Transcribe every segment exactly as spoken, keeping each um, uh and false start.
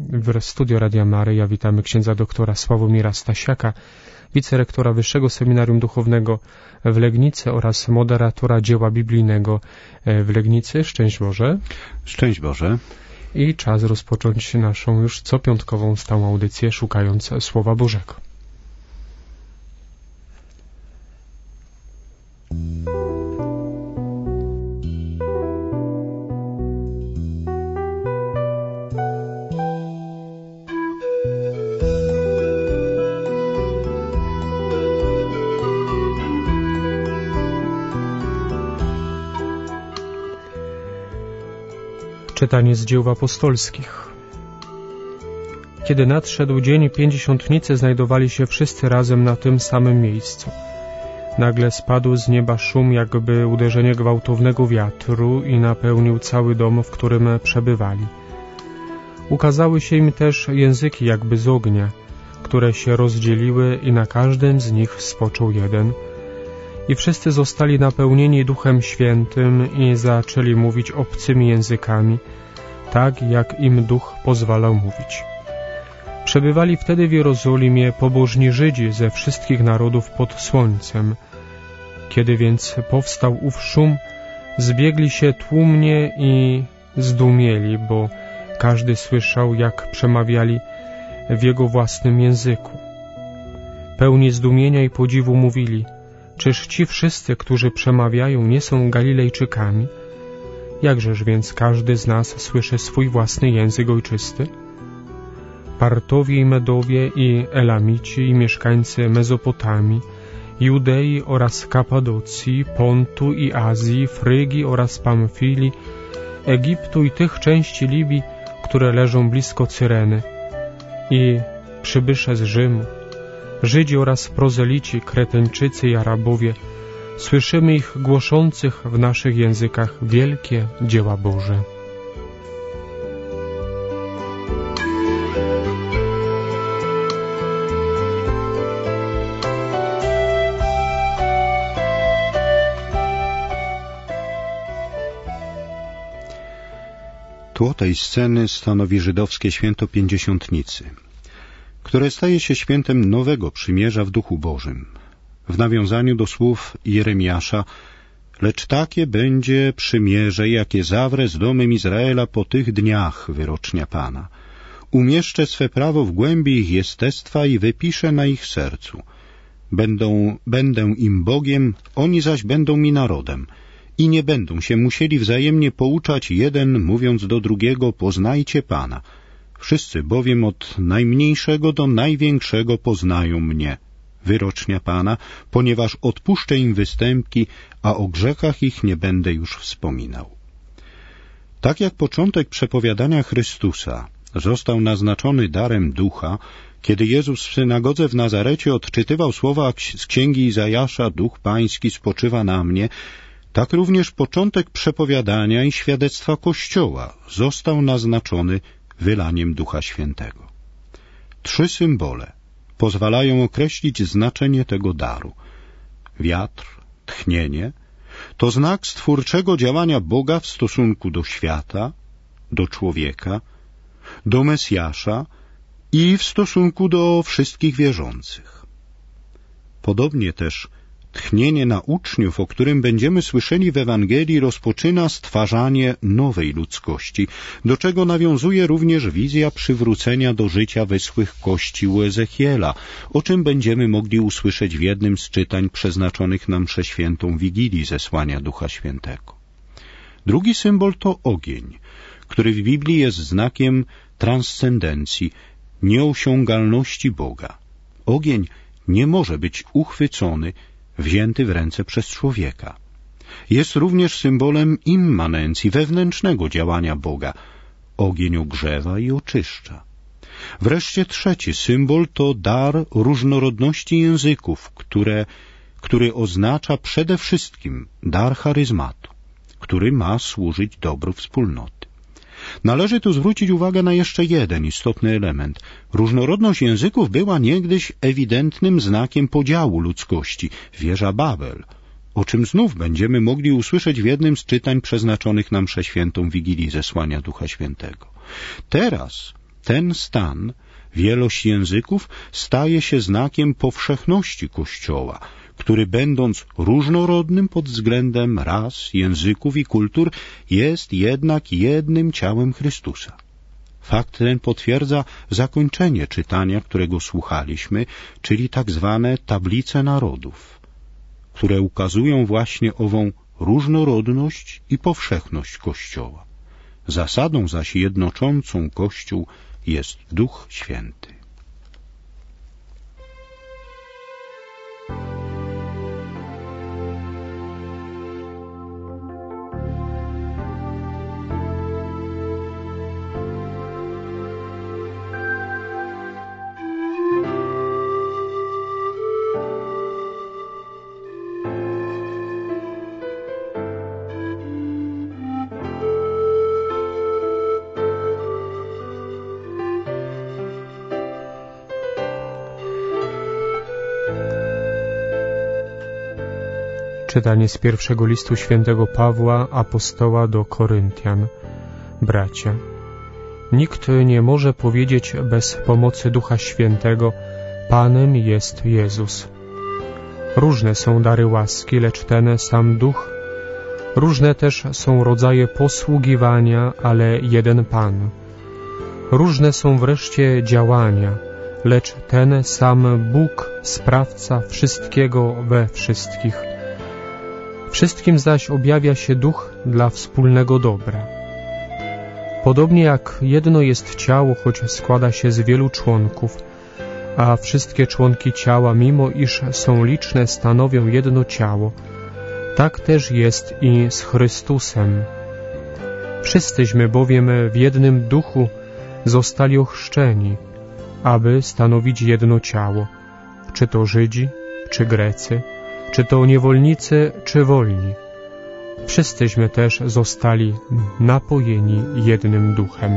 W studio Radia Maryja witamy księdza doktora Sławomira Stasiaka, wicerektora Wyższego Seminarium Duchownego w Legnicy oraz moderatora dzieła biblijnego w Legnicy. Szczęść Boże. Szczęść Boże. I czas rozpocząć naszą już copiątkową stałą audycję Szukając Słowa Bożego. Czytanie z dzieł apostolskich. Kiedy nadszedł dzień pięćdziesiątnicy, znajdowali się wszyscy razem na tym samym miejscu. Nagle spadł z nieba szum, jakby uderzenie gwałtownego wiatru i napełnił cały dom, w którym przebywali. Ukazały się im też języki jakby z ognia, które się rozdzieliły i na każdym z nich spoczął jeden. I wszyscy zostali napełnieni Duchem Świętym i zaczęli mówić obcymi językami, tak jak im Duch pozwalał mówić. Przebywali wtedy w Jerozolimie pobożni Żydzi ze wszystkich narodów pod słońcem. Kiedy więc powstał ów szum, zbiegli się tłumnie i zdumieli, bo każdy słyszał, jak przemawiali w jego własnym języku. Pełni zdumienia i podziwu mówili: czyż ci wszyscy, którzy przemawiają, nie są Galilejczykami? Jakżeż więc każdy z nas słyszy swój własny język ojczysty? Partowie i Medowie i Elamici i mieszkańcy Mezopotamii, Judei oraz Kapadocji, Pontu i Azji, Frygii oraz Pamfilii, Egiptu i tych części Libii, które leżą blisko Cyreny, i przybysze z Rzymu, Żydzi oraz prozelici, Kreteńczycy i Arabowie, słyszymy ich głoszących w naszych językach wielkie dzieła Boże. Tło tej sceny stanowi żydowskie święto Pięćdziesiątnicy, które staje się świętem nowego przymierza w Duchu Bożym. W nawiązaniu do słów Jeremiasza: lecz takie będzie przymierze, jakie zawrę z domem Izraela po tych dniach, wyrocznia Pana. Umieszczę swe prawo w głębi ich jestestwa i wypiszę na ich sercu. Będą, będę im Bogiem, oni zaś będą mi narodem. I nie będą się musieli wzajemnie pouczać jeden, mówiąc do drugiego: poznajcie Pana. Wszyscy bowiem od najmniejszego do największego poznają mnie, wyrocznia Pana, ponieważ odpuszczę im występki, a o grzechach ich nie będę już wspominał. Tak jak początek przepowiadania Chrystusa został naznaczony darem Ducha, kiedy Jezus w synagodze w Nazarecie odczytywał słowa z księgi Izajasza: Duch Pański spoczywa na mnie, tak również początek przepowiadania i świadectwa Kościoła został naznaczony wylaniem Ducha Świętego. Trzy symbole pozwalają określić znaczenie tego daru. Wiatr, tchnienie, to znak stwórczego działania Boga w stosunku do świata, do człowieka, do Mesjasza i w stosunku do wszystkich wierzących. Podobnie też tchnienie na uczniów, o którym będziemy słyszeli w Ewangelii, rozpoczyna stwarzanie nowej ludzkości, do czego nawiązuje również wizja przywrócenia do życia wyschłych kości u Ezechiela, o czym będziemy mogli usłyszeć w jednym z czytań przeznaczonych na mszę świętą Wigilii zesłania Ducha Świętego. Drugi symbol to ogień, który w Biblii jest znakiem transcendencji, nieosiągalności Boga. Ogień nie może być uchwycony, wzięty w ręce przez człowieka. Jest również symbolem immanencji, wewnętrznego działania Boga. Ogień ogrzewa i oczyszcza. Wreszcie trzeci symbol to dar różnorodności języków, które, który oznacza przede wszystkim dar charyzmatu, który ma służyć dobru wspólnoty. Należy tu zwrócić uwagę na jeszcze jeden istotny element. Różnorodność języków była niegdyś ewidentnym znakiem podziału ludzkości, wieża Babel, o czym znów będziemy mogli usłyszeć w jednym z czytań przeznaczonych na mszę świętą Wigilii zesłania Ducha Świętego. Teraz ten stan, wielość języków, staje się znakiem powszechności Kościoła, który będąc różnorodnym pod względem ras, języków i kultur, jest jednak jednym ciałem Chrystusa. Fakt ten potwierdza zakończenie czytania, którego słuchaliśmy, czyli tak zwane tablice narodów, które ukazują właśnie ową różnorodność i powszechność Kościoła. Zasadą zaś jednoczącą Kościół jest Duch Święty. Czytanie z pierwszego listu świętego Pawła, apostoła do Koryntian. Bracia, nikt nie może powiedzieć bez pomocy Ducha Świętego, Panem jest Jezus. Różne są dary łaski, lecz ten sam Duch. Różne też są rodzaje posługiwania, ale jeden Pan. Różne są wreszcie działania, lecz ten sam Bóg, sprawca wszystkiego we wszystkich. Wszystkim zaś objawia się Duch dla wspólnego dobra. Podobnie jak jedno jest ciało, choć składa się z wielu członków, a wszystkie członki ciała, mimo iż są liczne, stanowią jedno ciało, tak też jest i z Chrystusem. Wszyscyśmy bowiem w jednym duchu zostali ochrzczeni, aby stanowić jedno ciało, czy to Żydzi, czy Grecy, czy to niewolnicy, czy wolni. Wszyscyśmy też zostali napojeni jednym duchem.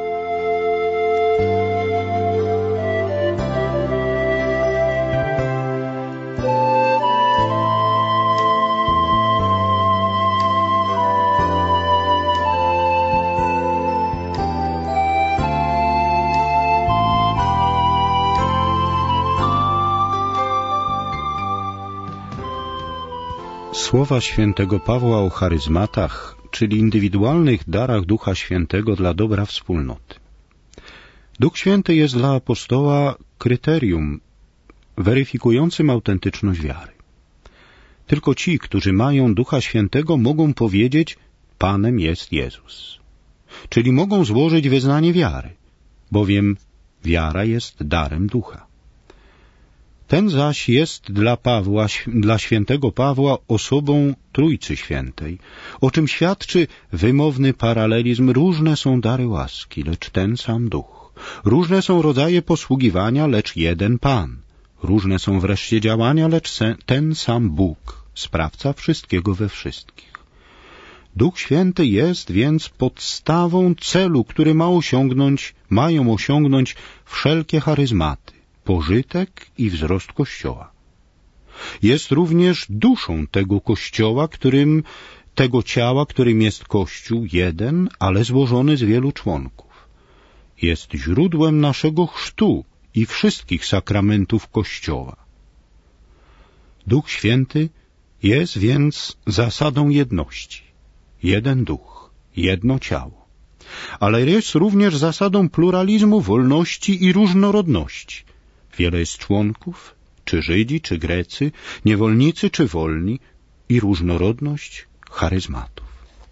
Słowa świętego Pawła o charyzmatach, czyli indywidualnych darach Ducha Świętego dla dobra wspólnoty. Duch Święty jest dla apostoła kryterium weryfikującym autentyczność wiary. Tylko ci, którzy mają Ducha Świętego, mogą powiedzieć: Panem jest Jezus. Czyli mogą złożyć wyznanie wiary, bowiem wiara jest darem Ducha. Ten zaś jest dla Pawła, dla świętego Pawła osobą Trójcy Świętej, o czym świadczy wymowny paralelizm. Różne są dary łaski, lecz ten sam Duch. Różne są rodzaje posługiwania, lecz jeden Pan. Różne są wreszcie działania, lecz ten sam Bóg, sprawca wszystkiego we wszystkich. Duch Święty jest więc podstawą celu, który ma osiągnąć, mają osiągnąć wszelkie charyzmaty, pożytek i wzrost Kościoła. Jest również duszą tego Kościoła, którym, tego ciała, którym jest Kościół jeden, ale złożony z wielu członków. Jest źródłem naszego chrztu i wszystkich sakramentów Kościoła. Duch Święty jest więc zasadą jedności. Jeden duch, jedno ciało. Ale jest również zasadą pluralizmu, wolności i różnorodności. Wiele jest członków, czy Żydzi, czy Grecy, niewolnicy, czy wolni, i różnorodność charyzmatów.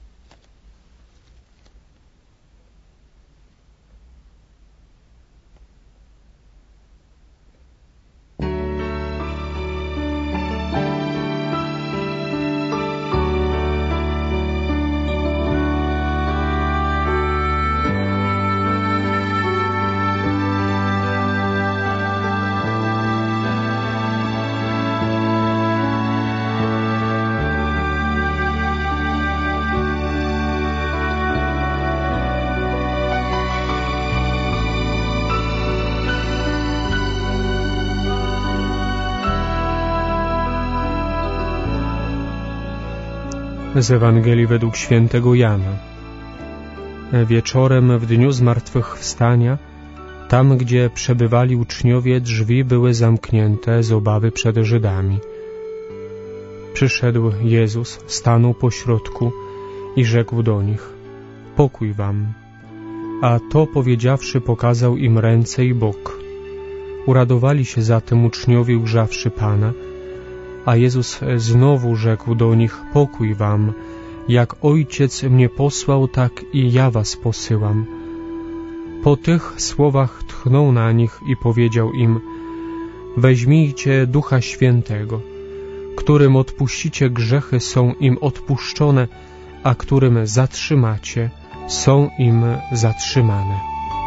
Z Ewangelii według świętego Jana. Wieczorem w dniu zmartwychwstania Tam, gdzie przebywali uczniowie, drzwi były zamknięte z obawy przed Żydami. Przyszedł Jezus, stanął pośrodku i rzekł do nich: pokój wam. A to powiedziawszy, pokazał im ręce i bok. Uradowali się zatem uczniowie, ujrzawszy Pana, a Jezus znowu rzekł do nich: pokój wam. Jak Ojciec mnie posłał, tak i ja was posyłam. Po tych słowach tchnął na nich i powiedział im: weźmijcie Ducha Świętego. Którym odpuścicie grzechy, są im odpuszczone, a którym zatrzymacie, są im zatrzymane.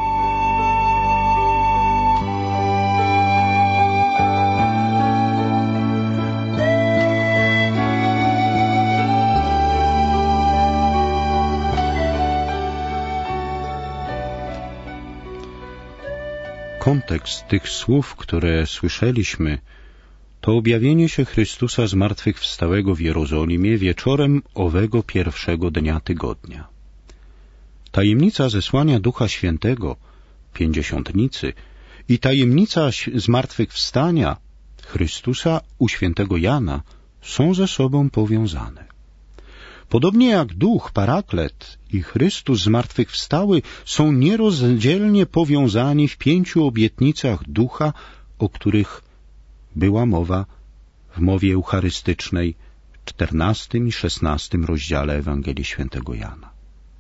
Kontekst tych słów, które słyszeliśmy, to objawienie się Chrystusa zmartwychwstałego w Jerozolimie wieczorem owego pierwszego dnia tygodnia. Tajemnica zesłania Ducha Świętego, Pięćdziesiątnicy, i tajemnica zmartwychwstania Chrystusa u świętego Jana są ze sobą powiązane. Podobnie jak Duch, Paraklet i Chrystus zmartwychwstały są nierozdzielnie powiązani w pięciu obietnicach Ducha, o których była mowa w mowie eucharystycznej w czternastym i szesnastym rozdziale Ewangelii Świętego Jana.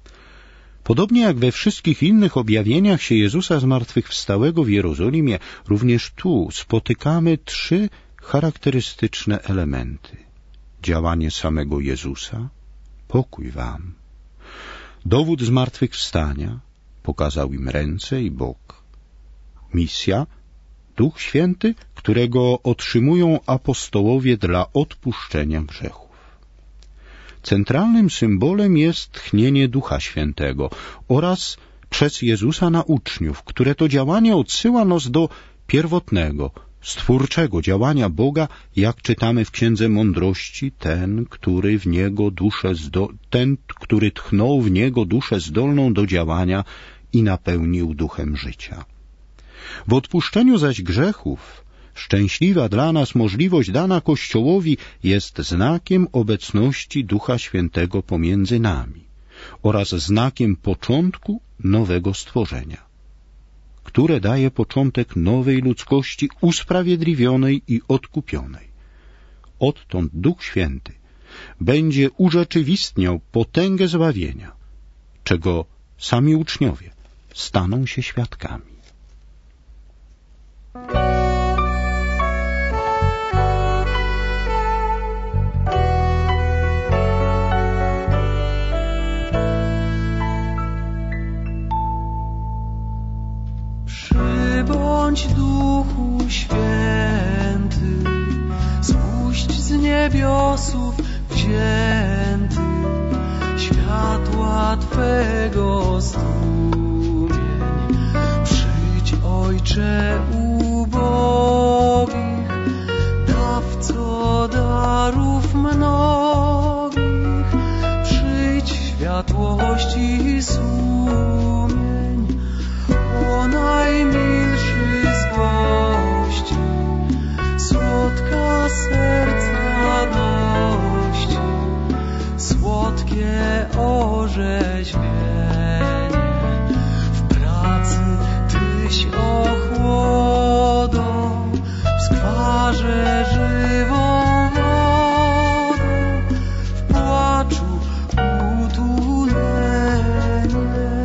Podobnie jak we wszystkich innych objawieniach się Jezusa zmartwychwstałego w Jerozolimie, również tu spotykamy trzy charakterystyczne elementy. Działanie samego Jezusa, pokój wam. Dowód zmartwychwstania, pokazał im ręce i bok. Misja, Duch Święty, którego otrzymują apostołowie dla odpuszczenia grzechów. Centralnym symbolem jest tchnienie Ducha Świętego oraz przez Jezusa na uczniów, które to działanie odsyła nas do pierwotnego, stwórczego działania Boga, jak czytamy w Księdze Mądrości, ten, który w niego duszę zdo... ten, który tchnął w niego duszę zdolną do działania i napełnił duchem życia. W odpuszczeniu zaś grzechów szczęśliwa dla nas możliwość dana Kościołowi jest znakiem obecności Ducha Świętego pomiędzy nami oraz znakiem początku nowego stworzenia, które daje początek nowej ludzkości usprawiedliwionej i odkupionej. Odtąd Duch Święty będzie urzeczywistniał potęgę zbawienia, czego sami uczniowie staną się świadkami. Przybądź Duchu Święty, spuść z niebiosów wzięty światła Twego strumień. Przyjdź, Ojcze ubogich, dawco darów mnogich, przyjdź światłości sumień, o najmilszy z gości, słodka serca radości, słodkie orzeźwienie. W pracy Tyś ochłodą, w skwarze żywą wodą, w płaczu utulenie.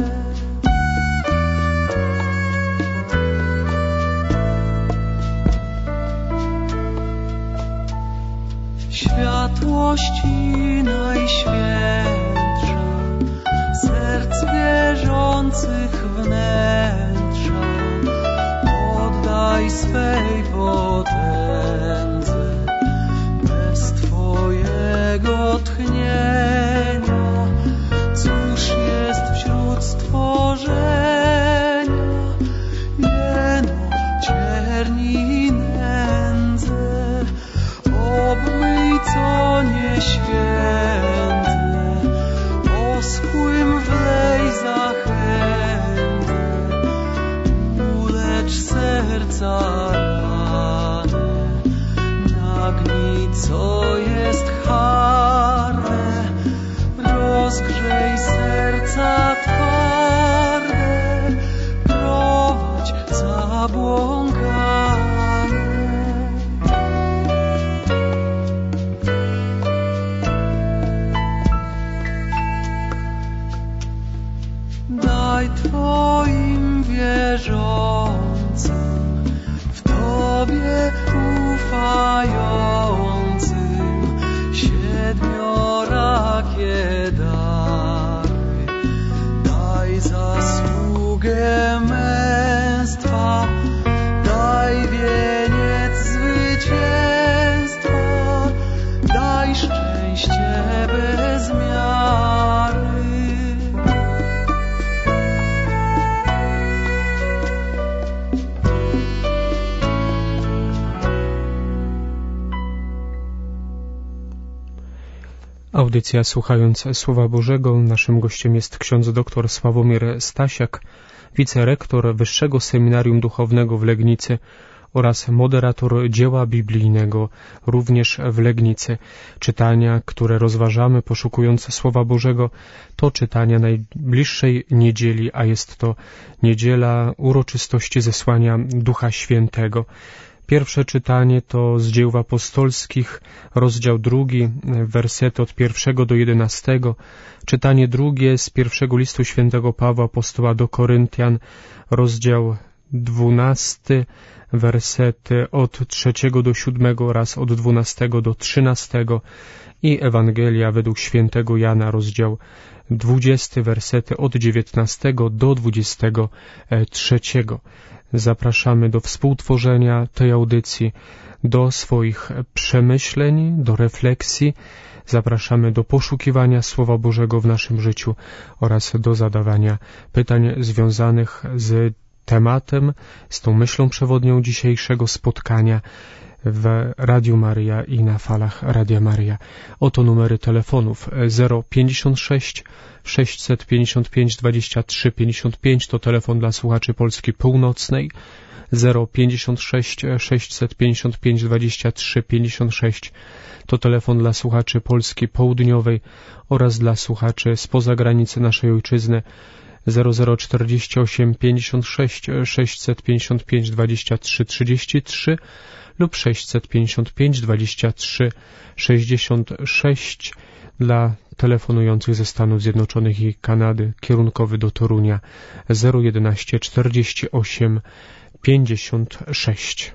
Światłości najświętsza, serc wierzących wnętrza, oddaj swej potędze, bez Twojego tchnienia. Cóż jest wśród stworzenia, jeno cierni i nędzę, obmyj co nieświętne, oschłym wlej zachętę, serca rane, nagnij, co jest harde, rozgrzej serca twarde, prowadź zabłąkane. Daj Twoim wierzącym, w Tobie ufającym, siedmiorakie dary. Daj zasługę męstwa, daj wieniec zwycięstwa, daj szczęście bez miary. Audycja Słuchając Słowa Bożego. Naszym gościem jest ksiądz dr Sławomir Stasiak, wicerektor Wyższego Seminarium Duchownego w Legnicy oraz moderator dzieła biblijnego również w Legnicy. Czytania, które rozważamy poszukując Słowa Bożego, to czytania najbliższej niedzieli, a jest to niedziela uroczystości zesłania Ducha Świętego. Pierwsze czytanie to z Dzieł Apostolskich, rozdział drugi, wersety od pierwszego do jedenastego. Czytanie drugie z pierwszego listu świętego Pawła apostoła do Koryntian, rozdział dwunasty, wersety od trzeciego do siódmego oraz od dwunastego do trzynastego i Ewangelia według świętego Jana, rozdział dwudziesty, wersety od dziewiętnastego do dwudziestego trzeciego. Zapraszamy do współtworzenia tej audycji, do swoich przemyśleń, do refleksji. Zapraszamy do poszukiwania Słowa Bożego w naszym życiu oraz do zadawania pytań związanych z tematem, z tą myślą przewodnią dzisiejszego spotkania w Radiu Maryja i na falach Radia Maryja. Oto numery telefonów: zero pięćdziesiąt sześć sześćset pięćdziesiąt pięć dwadzieścia trzy pięćdziesiąt pięć to telefon dla słuchaczy Polski Północnej, zero pięćdziesiąt sześć sześćset pięćdziesiąt pięć dwadzieścia trzy pięćdziesiąt sześć to telefon dla słuchaczy Polski Południowej oraz dla słuchaczy spoza granicy naszej ojczyzny, zero zero czterdzieści osiem pięćdziesiąt sześć sześćset pięćdziesiąt pięć dwadzieścia trzy trzydzieści trzy lub sześćset pięćdziesiąt pięć dwadzieścia trzy sześćdziesiąt sześć dla telefonujących ze Stanów Zjednoczonych i Kanady, kierunkowy do Torunia, zero jedenaście czterdzieści osiem pięćdziesiąt sześć.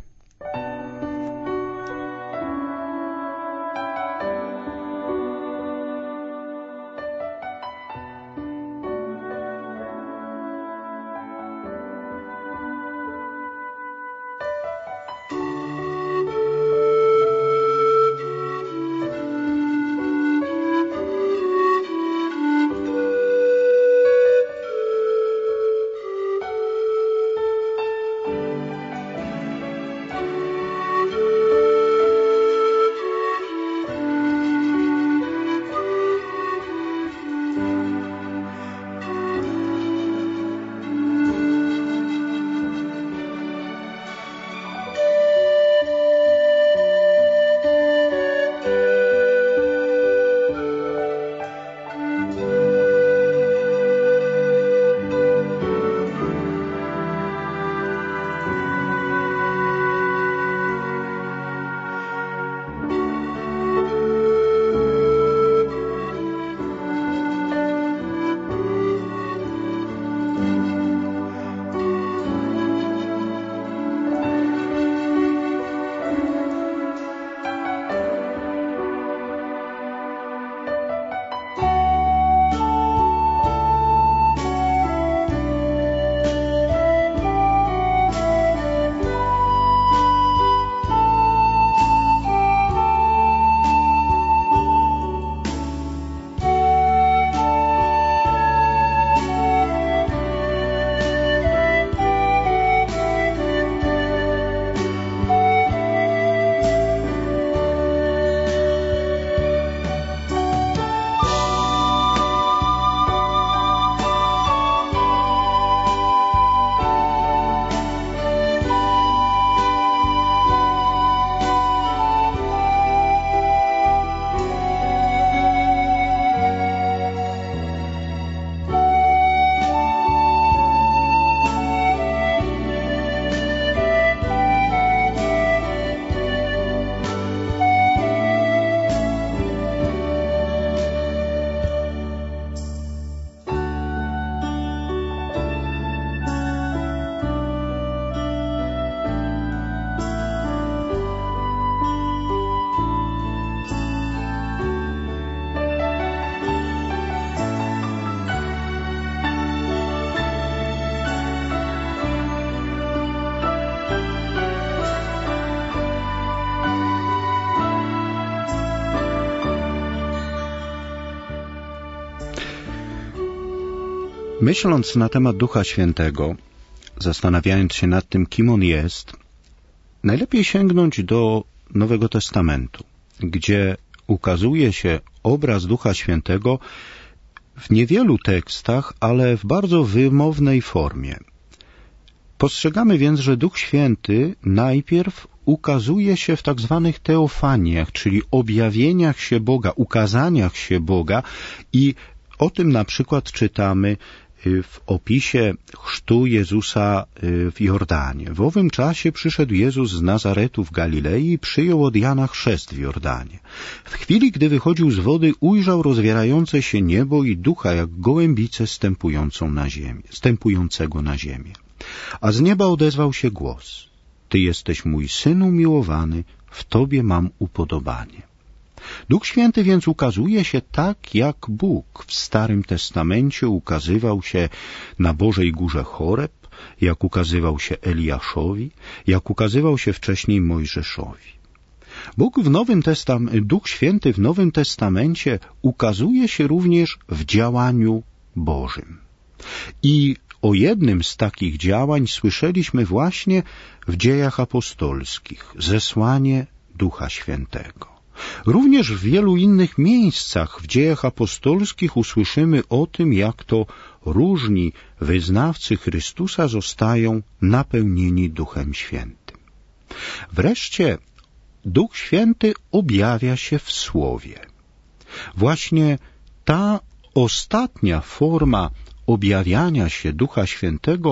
Myśląc na temat Ducha Świętego, zastanawiając się nad tym, kim On jest, najlepiej sięgnąć do Nowego Testamentu, gdzie ukazuje się obraz Ducha Świętego w niewielu tekstach, ale w bardzo wymownej formie. Postrzegamy więc, że Duch Święty najpierw ukazuje się w tak zwanych teofaniach, czyli objawieniach się Boga, ukazaniach się Boga, i o tym na przykład czytamy w opisie chrztu Jezusa w Jordanie. W owym czasie przyszedł Jezus z Nazaretu w Galilei i przyjął od Jana chrzest w Jordanie. W chwili, gdy wychodził z wody, ujrzał rozwierające się niebo i Ducha jak gołębicę stępującą na ziemię, stępującego na ziemię. A z nieba odezwał się głos: Ty jesteś mój Syn umiłowany, w Tobie mam upodobanie. Duch Święty więc ukazuje się tak, jak Bóg w Starym Testamencie ukazywał się na Bożej Górze Choreb, jak ukazywał się Eliaszowi, jak ukazywał się wcześniej Mojżeszowi. Bóg w Nowym Testamencie, Duch Święty w Nowym Testamencie ukazuje się również w działaniu Bożym. I o jednym z takich działań słyszeliśmy właśnie w Dziejach Apostolskich, zesłanie Ducha Świętego. Również w wielu innych miejscach w Dziejach Apostolskich usłyszymy o tym, jak to różni wyznawcy Chrystusa zostają napełnieni Duchem Świętym. Wreszcie Duch Święty objawia się w Słowie. Właśnie ta ostatnia forma objawiania się Ducha Świętego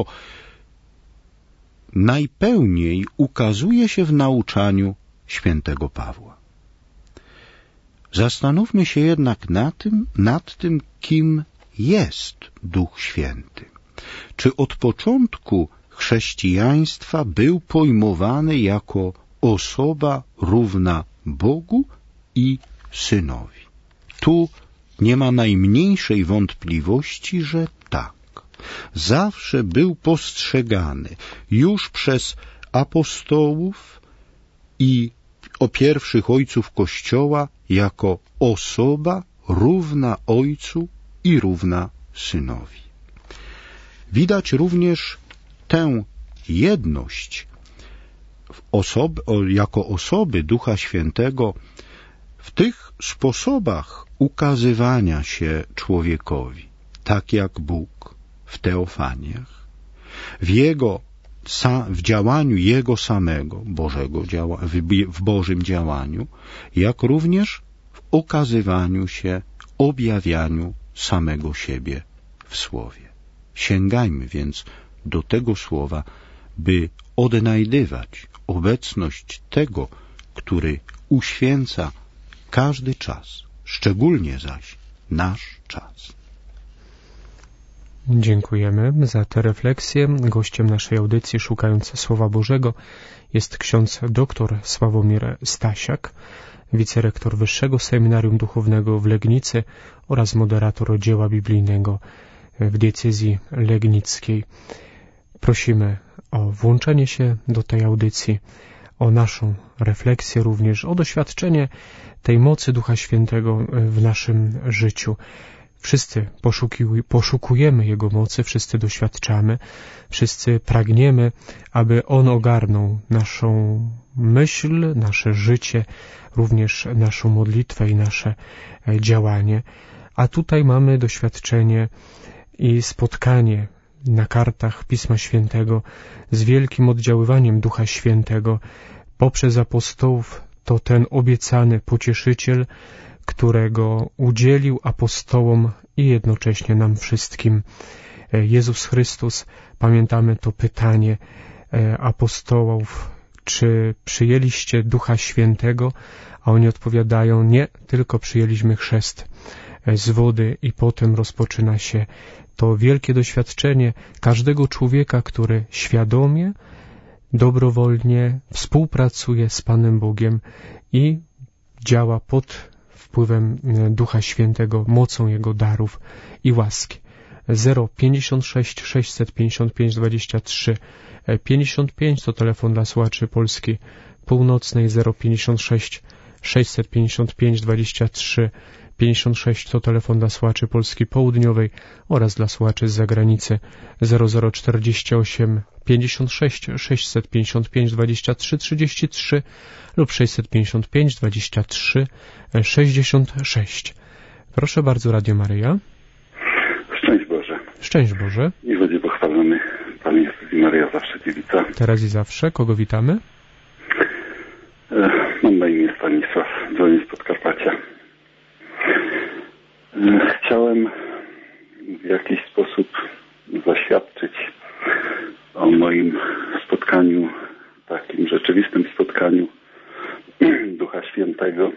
najpełniej ukazuje się w nauczaniu świętego Pawła. Zastanówmy się jednak nad tym, nad tym, kim jest Duch Święty. Czy od początku chrześcijaństwa był pojmowany jako osoba równa Bogu i Synowi? Tu nie ma najmniejszej wątpliwości, że tak. Zawsze był postrzegany już przez apostołów i o pierwszych ojców Kościoła jako osoba równa Ojcu i równa Synowi. Widać również tę jedność w osoby, jako osoby Ducha Świętego w tych sposobach ukazywania się człowiekowi, tak jak Bóg w teofaniach, w Jego w działaniu Jego samego, Bożego działa, w Bożym działaniu, jak również w okazywaniu się, objawianiu samego siebie w Słowie. Sięgajmy więc do tego Słowa, by odnajdywać obecność tego, który uświęca każdy czas, szczególnie zaś nasz czas. Dziękujemy za tę refleksję. Gościem naszej audycji Szukając Słowa Bożego jest ksiądz dr Sławomir Stasiak, wicerektor Wyższego Seminarium Duchownego w Legnicy oraz moderator dzieła biblijnego w diecezji legnickiej. Prosimy o włączenie się do tej audycji, o naszą refleksję również, o doświadczenie tej mocy Ducha Świętego w naszym życiu. Wszyscy poszukujemy Jego mocy, wszyscy doświadczamy, wszyscy pragniemy, aby On ogarnął naszą myśl, nasze życie, również naszą modlitwę i nasze działanie. A tutaj mamy doświadczenie i spotkanie na kartach Pisma Świętego z wielkim oddziaływaniem Ducha Świętego poprzez apostołów. To ten obiecany pocieszyciel, którego udzielił apostołom i jednocześnie nam wszystkim Jezus Chrystus. Pamiętamy to pytanie apostołów, czy przyjęliście Ducha Świętego? A oni odpowiadają, nie, tylko przyjęliśmy chrzest z wody i potem rozpoczyna się to wielkie doświadczenie każdego człowieka, który świadomie, dobrowolnie współpracuje z Panem Bogiem i działa pod wpływem Ducha Świętego, mocą Jego darów i łaski. zero pięćdziesiąt sześć sześćset pięćdziesiąt pięć dwadzieścia trzy pięćdziesiąt pięć to telefon dla słuchaczy Polski Północnej, zero pięćdziesiąt sześć sześćset pięćdziesiąt pięć dwadzieścia trzy pięćdziesiąt sześć to telefon dla słuchaczy Polski Południowej oraz dla słuchaczy z zagranicy zero zero czterdzieści osiem pięćdziesiąt sześć sześćset pięćdziesiąt pięć dwadzieścia trzy trzydzieści trzy lub sześćset pięćdziesiąt pięć dwadzieścia trzy sześćdziesiąt sześć. Proszę bardzo, Radio Maryja. Szczęść Boże. Szczęść Boże. Niech będzie pochwalony Pan Jezus i Maryja zawsze dziewica. Teraz i zawsze. Kogo witamy? E, mam na imię Stanisław, dzwonię z Podkarpacia. E, chciałem w jakiś sposób zaświadczyć o moim spotkaniu, takim rzeczywistym spotkaniu Ducha Świętego.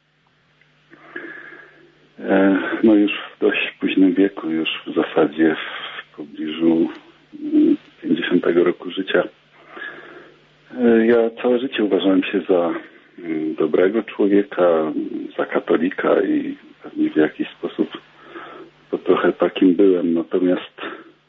E, no już w dość późnym wieku, już w zasadzie w pobliżu pięćdziesiątego roku życia. E, ja całe życie uważałem się za dobrego człowieka, za katolika i pewnie w jakiś sposób to trochę takim byłem. Natomiast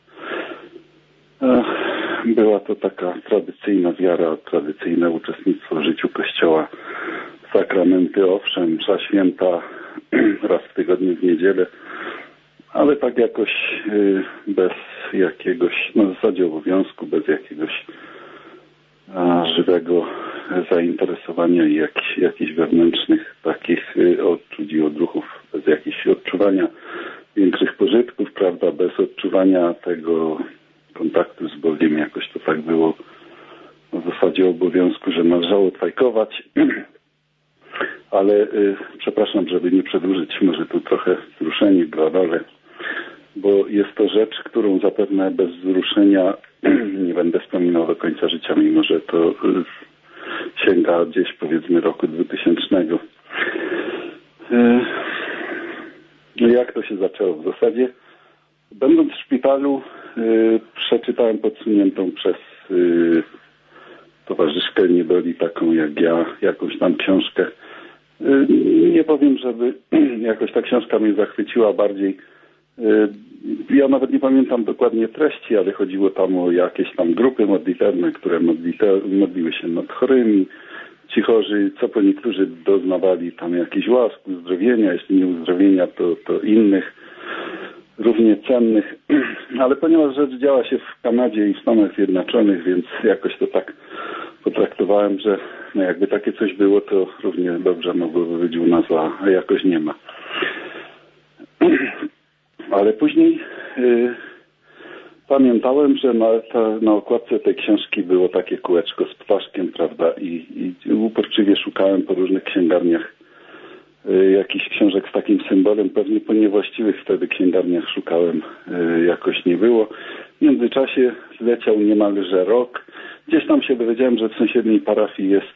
e, była to taka tradycyjna wiara, tradycyjne uczestnictwo w życiu Kościoła. Sakramenty, owszem, msza święta raz w tygodniu w niedzielę, ale tak jakoś y, bez jakiegoś, no w zasadzie obowiązku, bez jakiegoś a, żywego zainteresowania i jak, jakichś wewnętrznych takich y, odczuć i odruchów, bez jakichś odczuwania większych pożytków, prawda, bez odczuwania tego kontaktu z Bogiem. Jakoś to tak było w zasadzie obowiązku, że należało fajkować. Ale y, przepraszam, żeby nie przedłużyć, może tu trochę wzruszenie ale bo jest to rzecz, którą zapewne bez wzruszenia nie będę wspominał do końca życia, mimo że to y, sięga gdzieś powiedzmy roku dwutysięcznego. Y, no jak to się zaczęło? W zasadzie będąc w szpitalu y, przeczytałem podsuniętą przez y, towarzyszkę niedoli, taką jak ja, jakąś tam książkę. Nie powiem, żeby jakoś ta książka mnie zachwyciła bardziej. Ja nawet nie pamiętam dokładnie treści, ale chodziło tam o jakieś tam grupy modlitewne, które modliły się nad chorymi. Ci chorzy, co po niektórzy doznawali tam jakiś łask, uzdrowienia, jeśli nie uzdrowienia, to, to innych, równie cennych. Ale ponieważ rzecz działa się w Kanadzie i w Stanach Zjednoczonych, więc jakoś to tak potraktowałem, że no jakby takie coś było, to równie dobrze mogłoby być u nas, a jakoś nie ma. Ale później y, pamiętałem, że na, ta, na okładce tej książki było takie kółeczko z ptaszkiem, prawda, i, i uporczywie szukałem po różnych księgarniach y, jakichś książek z takim symbolem. Pewnie po niewłaściwych wtedy księgarniach szukałem, y, jakoś nie było. W międzyczasie zleciał niemalże rok. Gdzieś tam się dowiedziałem, że w sąsiedniej parafii jest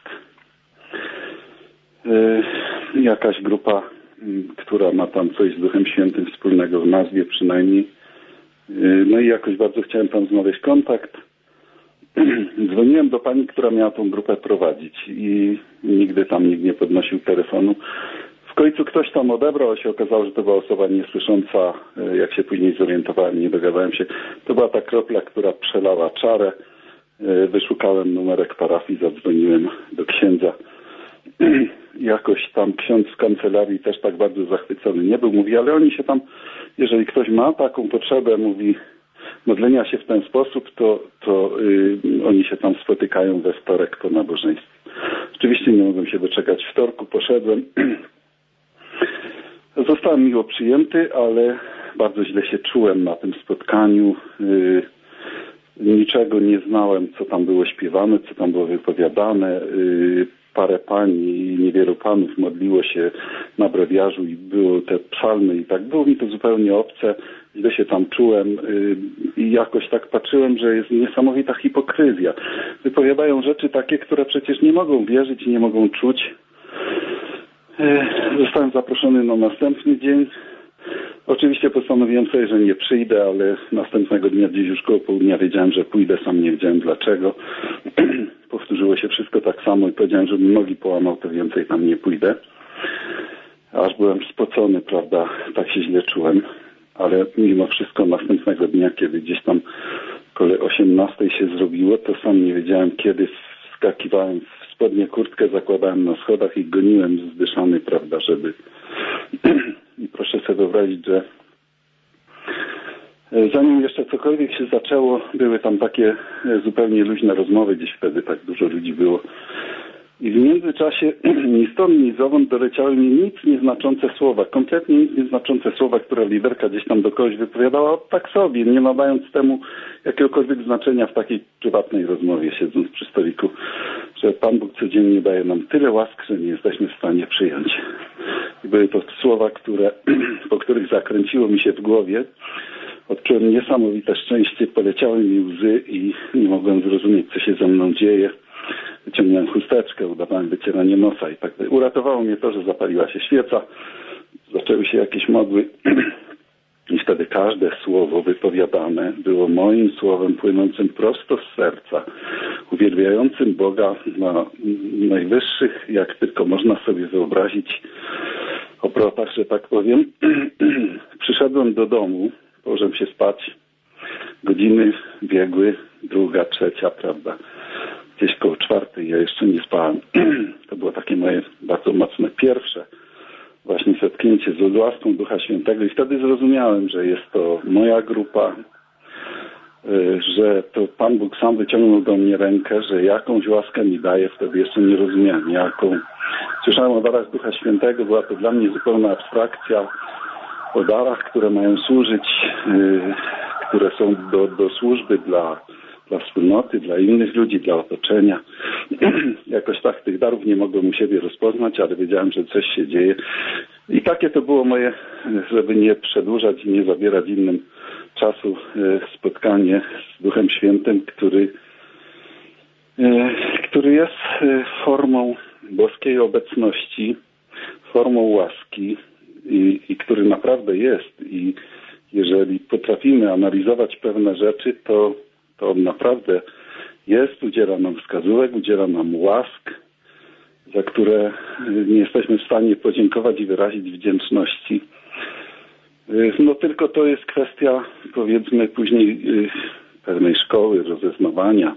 y, jakaś grupa, y, która ma tam coś z Duchem Świętym wspólnego w nazwie przynajmniej. Y, no i jakoś bardzo chciałem tam znaleźć kontakt. Dzwoniłem do pani, która miała tą grupę prowadzić i nigdy tam nikt nie podnosił telefonu. W końcu ktoś tam odebrał, a się okazało, że to była osoba niesłysząca. Y, jak się później zorientowałem, nie dogadałem się. To była ta kropla, która przelała czarę. Wyszukałem numerek parafii, zadzwoniłem do księdza. Jakoś tam ksiądz z kancelarii też tak bardzo zachwycony nie był. Mówi, ale oni się tam, jeżeli ktoś ma taką potrzebę, mówi, modlenia się w ten sposób, to, to yy, oni się tam spotykają we wtorek po nabożeństwie. Oczywiście nie mogłem się doczekać wtorku, poszedłem. Zostałem miło przyjęty, ale bardzo źle się czułem na tym spotkaniu. Yy, Niczego nie znałem, co tam było śpiewane, co tam było wypowiadane. Yy, parę pań i niewielu panów modliło się na brewiarzu i było te psalmy i tak. Było mi to zupełnie obce. Źle się tam czułem yy, i jakoś tak patrzyłem, że jest niesamowita hipokryzja. Wypowiadają rzeczy takie, które przecież nie mogą wierzyć i nie mogą czuć. Yy, zostałem zaproszony na następny dzień. Oczywiście postanowiłem sobie, że nie przyjdę, ale następnego dnia gdzieś już koło południa wiedziałem, że pójdę, sam nie wiedziałem dlaczego. Powtórzyło się wszystko tak samo i powiedziałem, żebym nogi połamał, to więcej tam nie pójdę. Aż byłem spocony, prawda, tak się źle czułem. Ale mimo wszystko następnego dnia, kiedy gdzieś tam koło osiemnastej się zrobiło, to sam nie wiedziałem kiedy, wskakiwałem w spodnie, kurtkę zakładałem na schodach i goniłem zdyszany, prawda, żeby i proszę sobie wyobrazić, że zanim jeszcze cokolwiek się zaczęło, były tam takie zupełnie luźne rozmowy, gdzieś wtedy tak dużo ludzi było. I w międzyczasie ni stąd, ni zowąd doleciały mi nic nieznaczące słowa, kompletnie nic nieznaczące słowa, które liderka gdzieś tam do kogoś wypowiadała tak sobie, nie nadając temu jakiegokolwiek znaczenia w takiej prywatnej rozmowie, siedząc przy stoliku, że Pan Bóg codziennie daje nam tyle łask, że nie jesteśmy w stanie przyjąć. I były to słowa, które, po których zakręciło mi się w głowie. Odczułem niesamowite szczęście, poleciały mi łzy i nie mogłem zrozumieć, co się ze mną dzieje. Wyciągnąłem chusteczkę, udawałem wycieranie nosa i tak dalej. Uratowało mnie to, że zapaliła się świeca, zaczęły się jakieś modły i wtedy każde słowo wypowiadane było moim słowem płynącym prosto z serca, uwielbiającym Boga na najwyższych, jak tylko można sobie wyobrazić, obrotach, że tak powiem. Przyszedłem do domu, położyłem się spać, godziny biegły, druga, trzecia, prawda, gdzieś koło czwartej, ja jeszcze nie spałem. To było takie moje bardzo mocne pierwsze właśnie zetknięcie z łaską Ducha Świętego i wtedy zrozumiałem, że jest to moja grupa, że to Pan Bóg sam wyciągnął do mnie rękę, że jakąś łaskę mi daje, wtedy jeszcze nie rozumiałem jaką. Słyszałem o darach Ducha Świętego, była to dla mnie zupełna abstrakcja, o darach, które mają służyć, które są do, do służby dla dla wspólnoty, dla innych ludzi, dla otoczenia. Jakoś tak tych darów nie mogłem u siebie rozpoznać, ale wiedziałem, że coś się dzieje. I takie to było moje, żeby nie przedłużać i nie zabierać innym czasu, spotkanie z Duchem Świętym, który, który jest formą boskiej obecności, formą łaski i, i który naprawdę jest. I jeżeli potrafimy analizować pewne rzeczy, to to on naprawdę jest, udziela nam wskazówek, udziela nam łask, za które nie jesteśmy w stanie podziękować i wyrazić wdzięczności. No tylko to jest kwestia, powiedzmy, później pewnej szkoły, rozeznawania,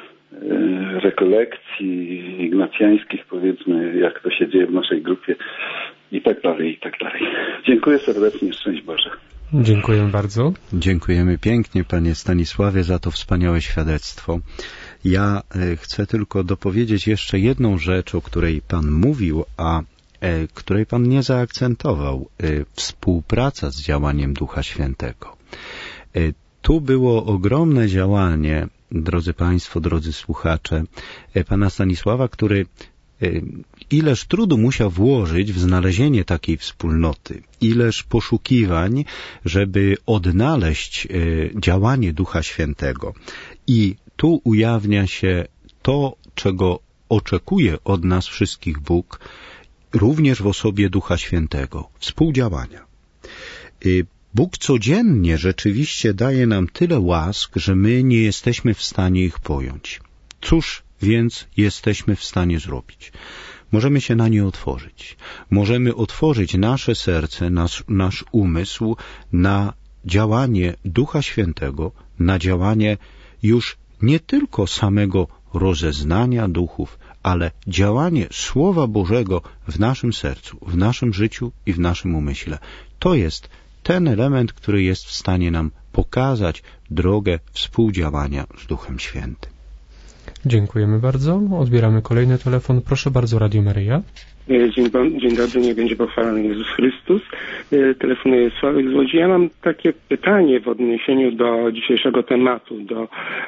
rekolekcji ignacjańskich, powiedzmy, jak to się dzieje w naszej grupie i tak dalej, i tak dalej. Dziękuję serdecznie, szczęść Boże. Dziękuję bardzo. Dziękujemy pięknie, panie Stanisławie, za to wspaniałe świadectwo. Ja e, chcę tylko dopowiedzieć jeszcze jedną rzecz, o której pan mówił, a e, której pan nie zaakcentował. E, współpraca z działaniem Ducha Świętego. E, tu było ogromne działanie, drodzy państwo, drodzy słuchacze, e, pana Stanisława, który ileż trudu musiał włożyć w znalezienie takiej wspólnoty, ileż poszukiwań, żeby odnaleźć działanie Ducha Świętego. I tu ujawnia się to, czego oczekuje od nas wszystkich Bóg, również w osobie Ducha Świętego, współdziałania. Bóg codziennie rzeczywiście daje nam tyle łask, że my nie jesteśmy w stanie ich pojąć. Cóż więc jesteśmy w stanie zrobić? Możemy się na nie otworzyć. Możemy otworzyć nasze serce, nasz, nasz umysł na działanie Ducha Świętego, na działanie już nie tylko samego rozeznania duchów, ale działanie Słowa Bożego w naszym sercu, w naszym życiu i w naszym umyśle. To jest ten element, który jest w stanie nam pokazać drogę współdziałania z Duchem Świętym. Dziękujemy bardzo. Odbieramy kolejny telefon. Proszę bardzo, Radio Maryja. Dzień, dzień dobry, nie będzie pochwalony Jezus Chrystus. Telefonuję Sławek z Łodzi. Ja mam takie pytanie w odniesieniu do dzisiejszego tematu, do,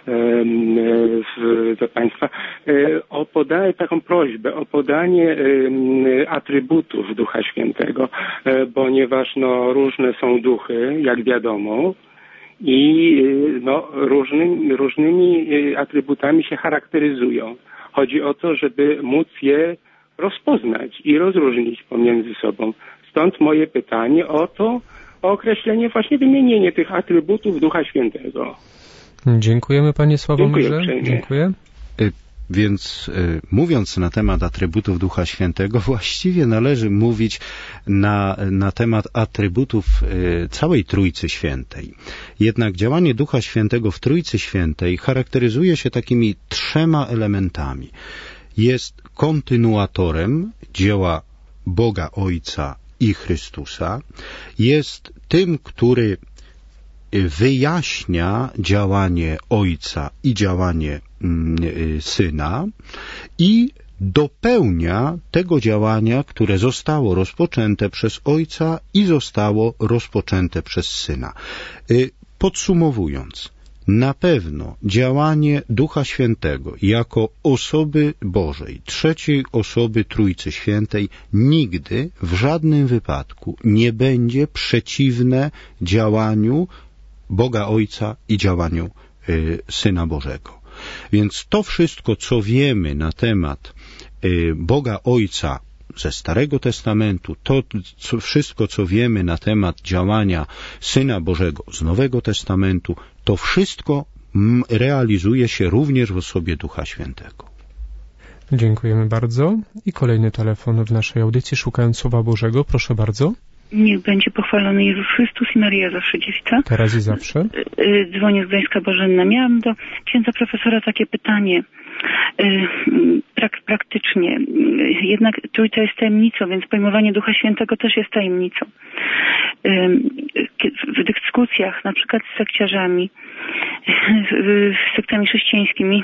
do Państwa. O podanie, taką prośbę o podanie atrybutów Ducha Świętego, ponieważ no, różne są duchy, jak wiadomo, i no, różnymi, różnymi atrybutami się charakteryzują. Chodzi o to, żeby móc je rozpoznać i rozróżnić pomiędzy sobą. Stąd moje pytanie o to, o określenie, właśnie wymienienie tych atrybutów Ducha Świętego. Dziękujemy panie Sławomirze. Dziękuję. Dziękuję. Więc y, mówiąc na temat atrybutów Ducha Świętego, właściwie należy mówić na, na temat atrybutów y, całej Trójcy Świętej. Jednak działanie Ducha Świętego w Trójcy Świętej charakteryzuje się takimi trzema elementami. Jest kontynuatorem dzieła Boga Ojca i Chrystusa, jest tym, który wyjaśnia działanie Ojca i działanie Syna i dopełnia tego działania, które zostało rozpoczęte przez Ojca i zostało rozpoczęte przez Syna. Podsumowując, na pewno działanie Ducha Świętego jako osoby Bożej, trzeciej osoby Trójcy Świętej nigdy w żadnym wypadku nie będzie przeciwne działaniu Boga Ojca i działaniu y, Syna Bożego. Więc to wszystko, co wiemy na temat y, Boga Ojca ze Starego Testamentu, to co, wszystko, co wiemy na temat działania Syna Bożego z Nowego Testamentu, to wszystko m, realizuje się również w osobie Ducha Świętego. Dziękujemy bardzo. I kolejny telefon w naszej audycji Szukając Słowa Bożego. Proszę bardzo. Niech będzie pochwalony Jezus Chrystus i Maryja zawsze dziewica. Teraz i zawsze. Dzwonię z Gdańska Bożenna. Miałam do księdza profesora takie pytanie. Prak- praktycznie. Jednak Trójca jest tajemnicą, więc pojmowanie Ducha Świętego też jest tajemnicą. W dyskusjach, na przykład z sekciarzami, z sektami chrześcijańskimi,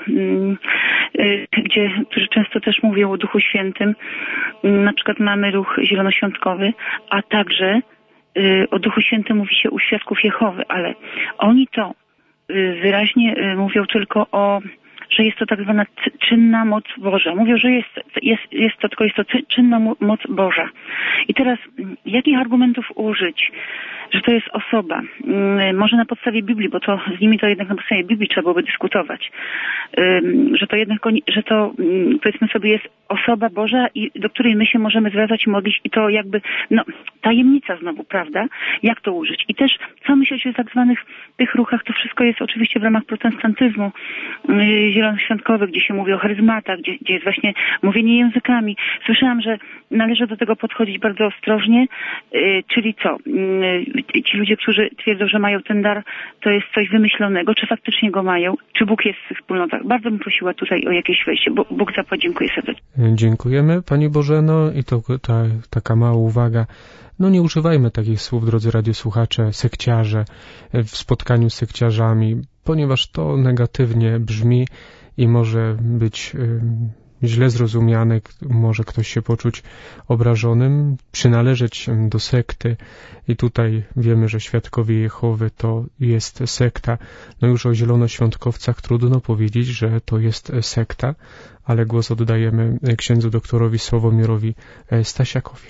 gdzie, którzy często też mówią o Duchu Świętym, na przykład mamy ruch zielonoświątkowy, a także o Duchu Świętym mówi się u Świadków Jehowy, ale oni to wyraźnie mówią tylko o, że jest to tak zwana czynna moc Boża. Mówią, że jest, jest, jest to tylko jest to czynna moc Boża. I teraz jakich argumentów użyć, że to jest osoba? Może na podstawie Biblii, bo to z nimi to jednak na podstawie Biblii trzeba byłoby dyskutować. Że to jednak, że to powiedzmy sobie jest osoba Boża i do której my się możemy zwracać i modlić i to jakby, no, tajemnica znowu, prawda? Jak to użyć? I też co myśleć o tak zwanych tych ruchach, to wszystko jest oczywiście w ramach protestantyzmu zielonoświątkowych, gdzie się mówi o charyzmatach, gdzie, gdzie jest właśnie mówienie językami. Słyszałam, że należy do tego podchodzić bardzo ostrożnie, yy, czyli co? Yy, ci ludzie, którzy twierdzą, że mają ten dar, to jest coś wymyślonego, czy faktycznie go mają, czy Bóg jest w tych wspólnotach. Bardzo bym prosiła tutaj o jakieś wejście. Bo Bóg zapłać, dziękuję serdecznie. Dziękujemy Pani Bożeno i to ta, taka mała uwaga. No nie używajmy takich słów, drodzy radiosłuchacze, sekciarze, w spotkaniu z sekciarzami, ponieważ to negatywnie brzmi i może być y, źle zrozumiane, może ktoś się poczuć obrażonym, przynależeć do sekty i tutaj wiemy, że Świadkowie Jehowy to jest sekta. No już o zielonoświątkowcach trudno powiedzieć, że to jest sekta, ale głos oddajemy księdzu doktorowi Sławomirowi Stasiakowi.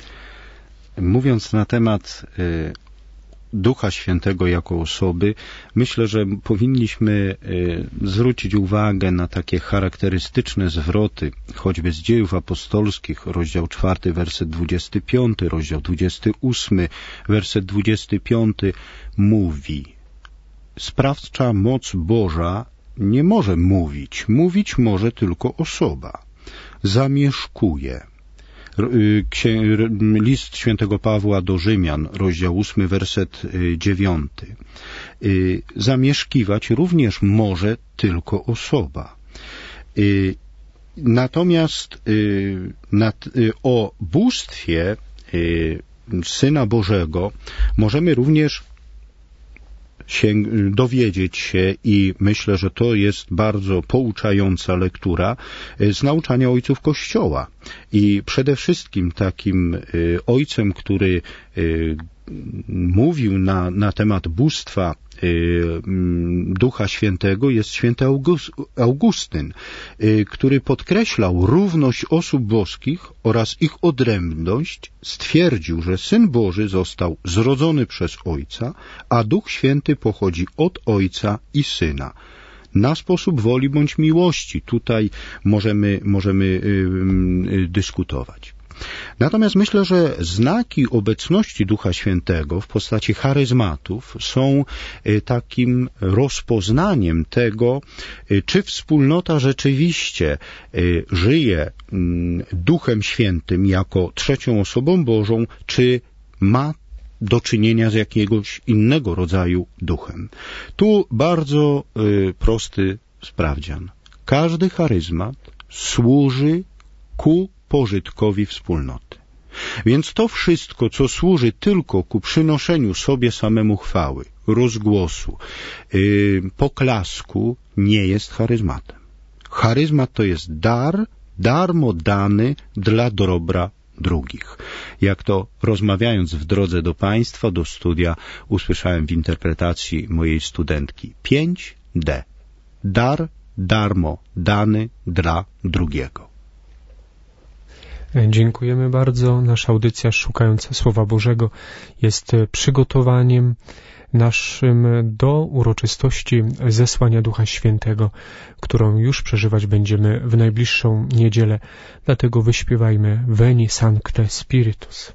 Mówiąc na temat y, Ducha Świętego jako osoby, myślę, że powinniśmy y, zwrócić uwagę na takie charakterystyczne zwroty, choćby z Dziejów Apostolskich, rozdział czwarty, werset dwudziesty piąty, rozdział dwudziesty ósmy, werset dwudziesty piąty mówi: sprawcza moc Boża nie może mówić, mówić może tylko osoba. Zamieszkuje. List świętego Pawła do Rzymian, rozdział ósmy, werset dziewiąty. Zamieszkiwać również może tylko osoba. Natomiast o bóstwie Syna Bożego możemy również się dowiedzieć się i myślę, że to jest bardzo pouczająca lektura z nauczania ojców Kościoła. I przede wszystkim takim ojcem, który mówił na, na temat bóstwa Ducha Świętego, jest święty Augustyn, który podkreślał równość osób boskich oraz ich odrębność, stwierdził, że Syn Boży został zrodzony przez Ojca, a Duch Święty pochodzi od Ojca i Syna. Na sposób woli bądź miłości. Tutaj możemy, możemy yy, dyskutować. Natomiast myślę, że znaki obecności Ducha Świętego w postaci charyzmatów są takim rozpoznaniem tego, czy wspólnota rzeczywiście żyje Duchem Świętym jako trzecią osobą Bożą, czy ma do czynienia z jakiegoś innego rodzaju duchem. Tu bardzo prosty sprawdzian. Każdy charyzmat służy ku pożytkowi wspólnoty. Więc to wszystko, co służy tylko ku przynoszeniu sobie samemu chwały, rozgłosu, yy, poklasku, nie jest charyzmatem. Charyzmat to jest dar, darmo dany dla dobra drugich. Jak to rozmawiając w drodze do Państwa, do studia, usłyszałem w interpretacji mojej studentki pięć D. Dar darmo dany dla drugiego. Dziękujemy bardzo. Nasza audycja Szukająca Słowa Bożego jest przygotowaniem naszym do uroczystości zesłania Ducha Świętego, którą już przeżywać będziemy w najbliższą niedzielę. Dlatego wyśpiewajmy Veni Sancte Spiritus.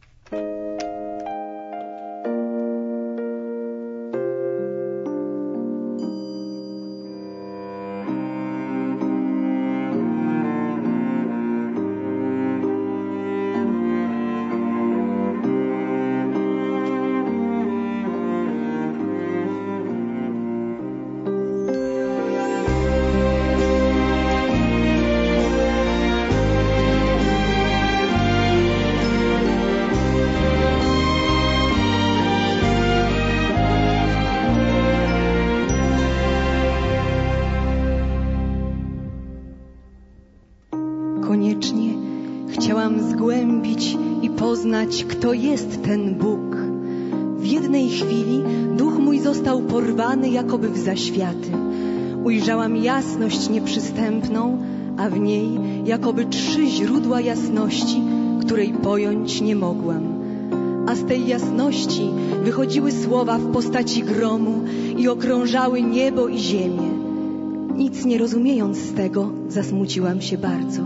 Koniecznie chciałam zgłębić i poznać, kto jest ten Bóg. W jednej chwili duch mój został porwany jakoby w zaświaty. Ujrzałam jasność nieprzystępną, a w niej jakoby trzy źródła jasności, której pojąć nie mogłam. A z tej jasności wychodziły słowa w postaci gromu i okrążały niebo i ziemię. Nic nie rozumiejąc z tego, zasmuciłam się bardzo.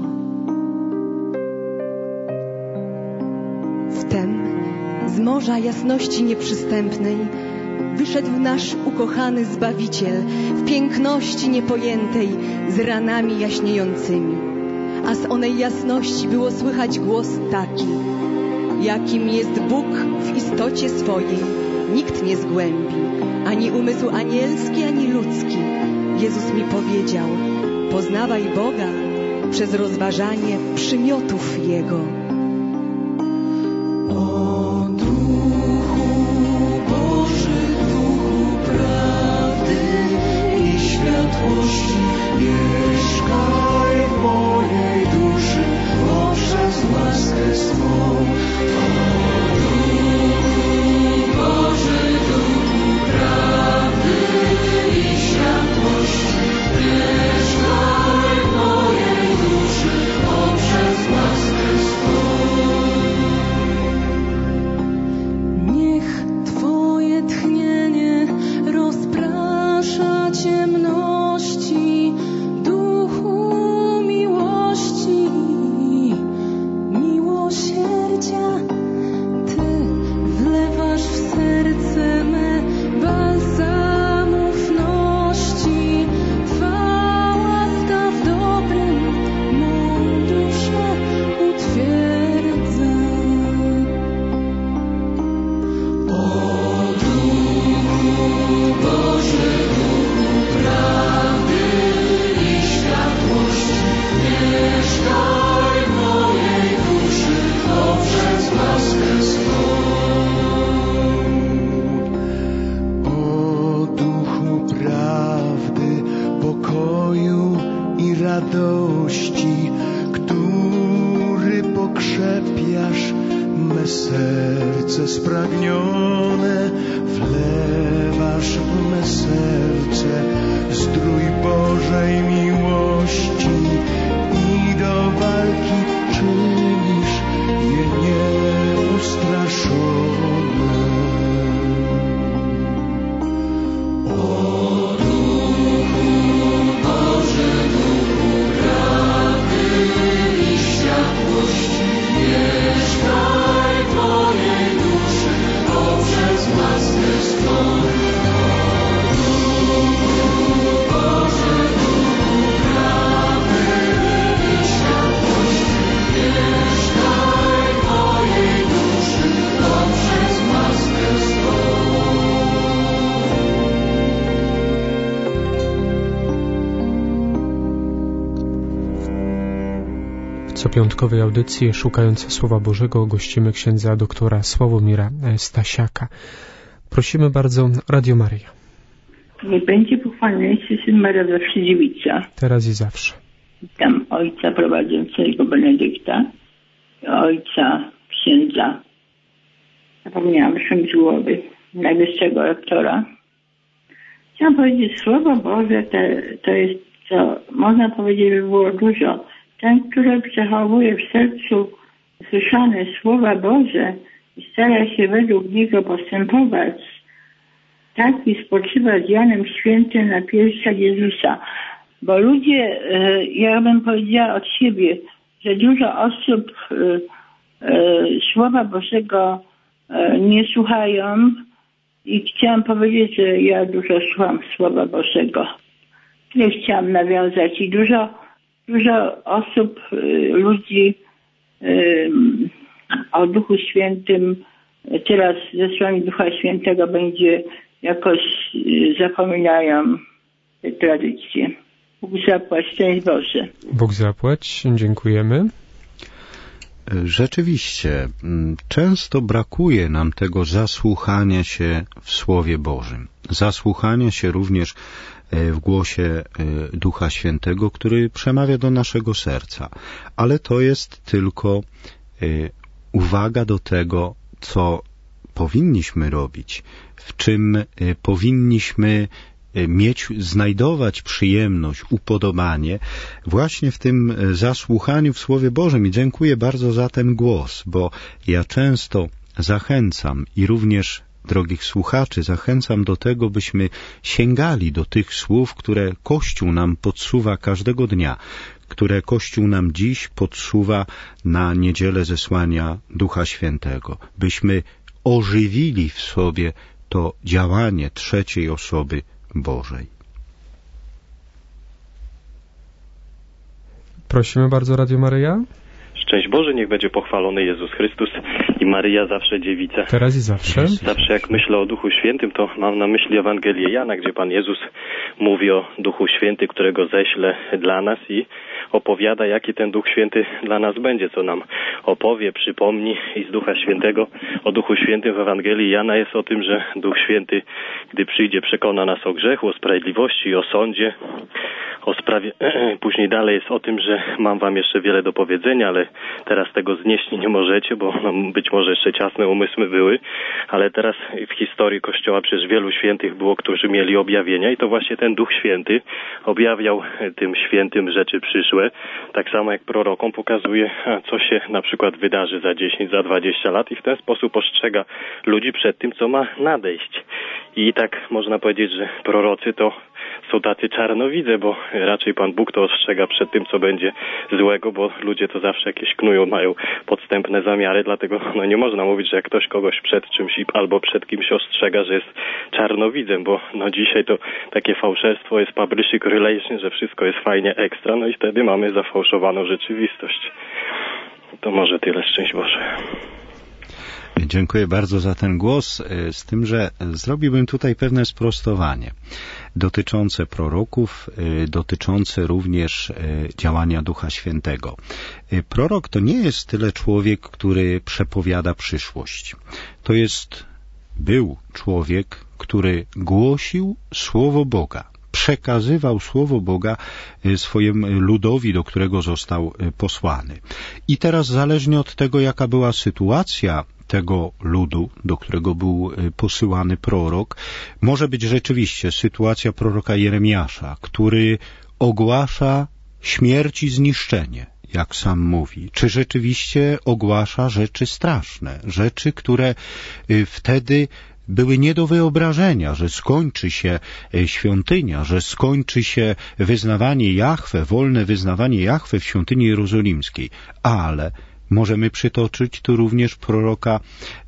Wtem z morza jasności nieprzystępnej wyszedł nasz ukochany Zbawiciel w piękności niepojętej, z ranami jaśniejącymi. A z onej jasności było słychać głos taki: jakim jest Bóg w istocie swojej, nikt nie zgłębi, ani umysł anielski, ani ludzki. Jezus mi powiedział: poznawaj Boga przez rozważanie przymiotów Jego. O Duchu Boży, Duchu prawdy i światłości, mieszkaj w mojej duszy poprzez łaskę swą. O Duchu Boży, Duchu prawdy i światłości, mieszkaj w mojej duszy poprzez łaskę swą. Niech Twoje tchnienie rozprasza ciemności, Duchu miłości, miłosierdzia. Ty wlewasz w serce me balsam ufności. Twa łaska w dobrym mą duszę utwierdza. O Duchu Boży, Duchu prawdy i światłości, mieszkaj w mojej duszy poprzez łaskę swą. O Duchu prawdy, pokoju i radości, który pokrzepiasz me serce spragnione, wlewasz w me serce zdrój Bożej miłości i do walki czynisz je nieustraszone. O Duchu Boży, Duchu prawdy i światłości, mieszkaj w mojej duszy poprzez łaskę swą. O Duchu Boży, Duchu Co piątkowej audycji Szukające Słowa Bożego gościmy księdza doktora Sławomira Stasiaka. Prosimy bardzo, Radio Maryja. Niech będzie pochwalony Syn Maria zawsze dziewica. Teraz i zawsze. Witam ojca prowadzącego Benedykta, ojca księdza, zapomniałam już z głowy, najwyższego rektora. Chciałam powiedzieć, Słowo Boże to, to jest, co można powiedzieć, by było dużo. Ten, który przechowuje w sercu słyszane Słowa Boże i stara się według niego postępować, taki spoczywa z Janem Świętym na piersiach Jezusa. Bo ludzie, ja bym powiedziała od siebie, że dużo osób Słowa Bożego nie słuchają i chciałam powiedzieć, że ja dużo słucham Słowa Bożego. Nie chciałam nawiązać i dużo, dużo osób, ludzi o Duchu Świętym teraz ze strony Ducha Świętego będzie jakoś zapominają te tradycje. Bóg zapłać, szczęść Boże. Bóg zapłać, dziękujemy. Rzeczywiście, często brakuje nam tego zasłuchania się w Słowie Bożym. Zasłuchania się również w głosie Ducha Świętego, który przemawia do naszego serca. Ale to jest tylko uwaga do tego, co powinniśmy robić, w czym powinniśmy mieć, znajdować przyjemność, upodobanie właśnie w tym zasłuchaniu w Słowie Bożym. I dziękuję bardzo za ten głos, bo ja często zachęcam i również drogich słuchaczy zachęcam do tego, byśmy sięgali do tych słów, które Kościół nam podsuwa każdego dnia, które Kościół nam dziś podsuwa na niedzielę zesłania Ducha Świętego, byśmy ożywili w sobie to działanie trzeciej osoby Bożej. Prosimy bardzo, Radio Maryja. Szczęść Boże, niech będzie pochwalony Jezus Chrystus i Maryja zawsze dziewica. Teraz i zawsze. Zawsze jak myślę o Duchu Świętym, to mam na myśli Ewangelię Jana, gdzie Pan Jezus mówi o Duchu Świętym, którego ześle dla nas i opowiada, jaki ten Duch Święty dla nas będzie, co nam opowie, przypomni. I z Ducha Świętego, o Duchu Świętym w Ewangelii Jana jest o tym, że Duch Święty, gdy przyjdzie, przekona nas o grzechu, o sprawiedliwości i o sądzie. O sprawie... Później dalej jest o tym, że mam wam jeszcze wiele do powiedzenia, ale teraz tego znieść nie możecie, bo no, być może jeszcze ciasne umysły były, ale teraz w historii Kościoła przecież wielu świętych było, którzy mieli objawienia i to właśnie ten Duch Święty objawiał tym świętym rzeczy przyszłe, tak samo jak prorokom pokazuje, co się na przykład wydarzy za dziesięć, za dwadzieścia lat i w ten sposób ostrzega ludzi przed tym, co ma nadejść. I tak można powiedzieć, że prorocy to są tacy czarnowidze, bo raczej Pan Bóg to ostrzega przed tym, co będzie złego, bo ludzie to zawsze jakieś knują, mają podstępne zamiary, dlatego no nie można mówić, że jak ktoś kogoś przed czymś albo przed kimś ostrzega, że jest czarnowidzem, bo no dzisiaj to takie fałszerstwo jest public relation, że wszystko jest fajnie ekstra, no i wtedy mamy zafałszowaną rzeczywistość. To może tyle, szczęść Boże. Dziękuję bardzo za ten głos, z tym, że zrobiłbym tutaj pewne sprostowanie dotyczące proroków, dotyczące również działania Ducha Świętego. Prorok to nie jest tyle człowiek, który przepowiada przyszłość. To jest, był człowiek, który głosił Słowo Boga, przekazywał Słowo Boga swojemu ludowi, do którego został posłany. I teraz zależnie od tego, jaka była sytuacja tego ludu, do którego był posyłany prorok, może być rzeczywiście sytuacja proroka Jeremiasza, który ogłasza śmierć i zniszczenie, jak sam mówi. Czy rzeczywiście ogłasza rzeczy straszne, rzeczy, które wtedy były nie do wyobrażenia, że skończy się świątynia, że skończy się wyznawanie Jahwe, wolne wyznawanie Jahwe w świątyni jerozolimskiej, ale możemy przytoczyć tu również proroka,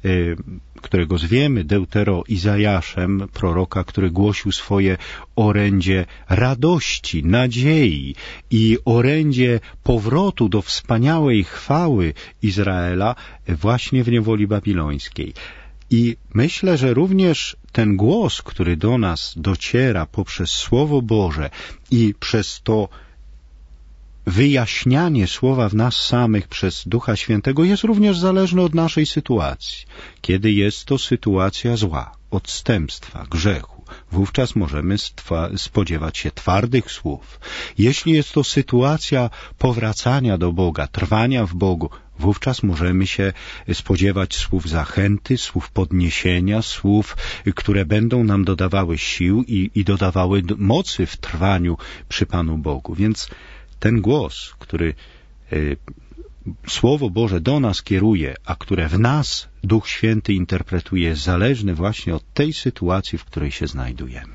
którego zwiemy Deutero Izajaszem, proroka, który głosił swoje orędzie radości, nadziei i orędzie powrotu do wspaniałej chwały Izraela właśnie w niewoli babilońskiej. I myślę, że również ten głos, który do nas dociera poprzez Słowo Boże i przez to wyjaśnianie słowa w nas samych przez Ducha Świętego jest również zależne od naszej sytuacji. Kiedy jest to sytuacja zła, odstępstwa, grzechu, wówczas możemy spodziewać się twardych słów. Jeśli jest to sytuacja powracania do Boga, trwania w Bogu, wówczas możemy się spodziewać słów zachęty, słów podniesienia, słów, które będą nam dodawały sił i, i dodawały mocy w trwaniu przy Panu Bogu. Więc ten głos, który y, Słowo Boże do nas kieruje, a które w nas Duch Święty interpretuje, jest zależny właśnie od tej sytuacji, w której się znajdujemy.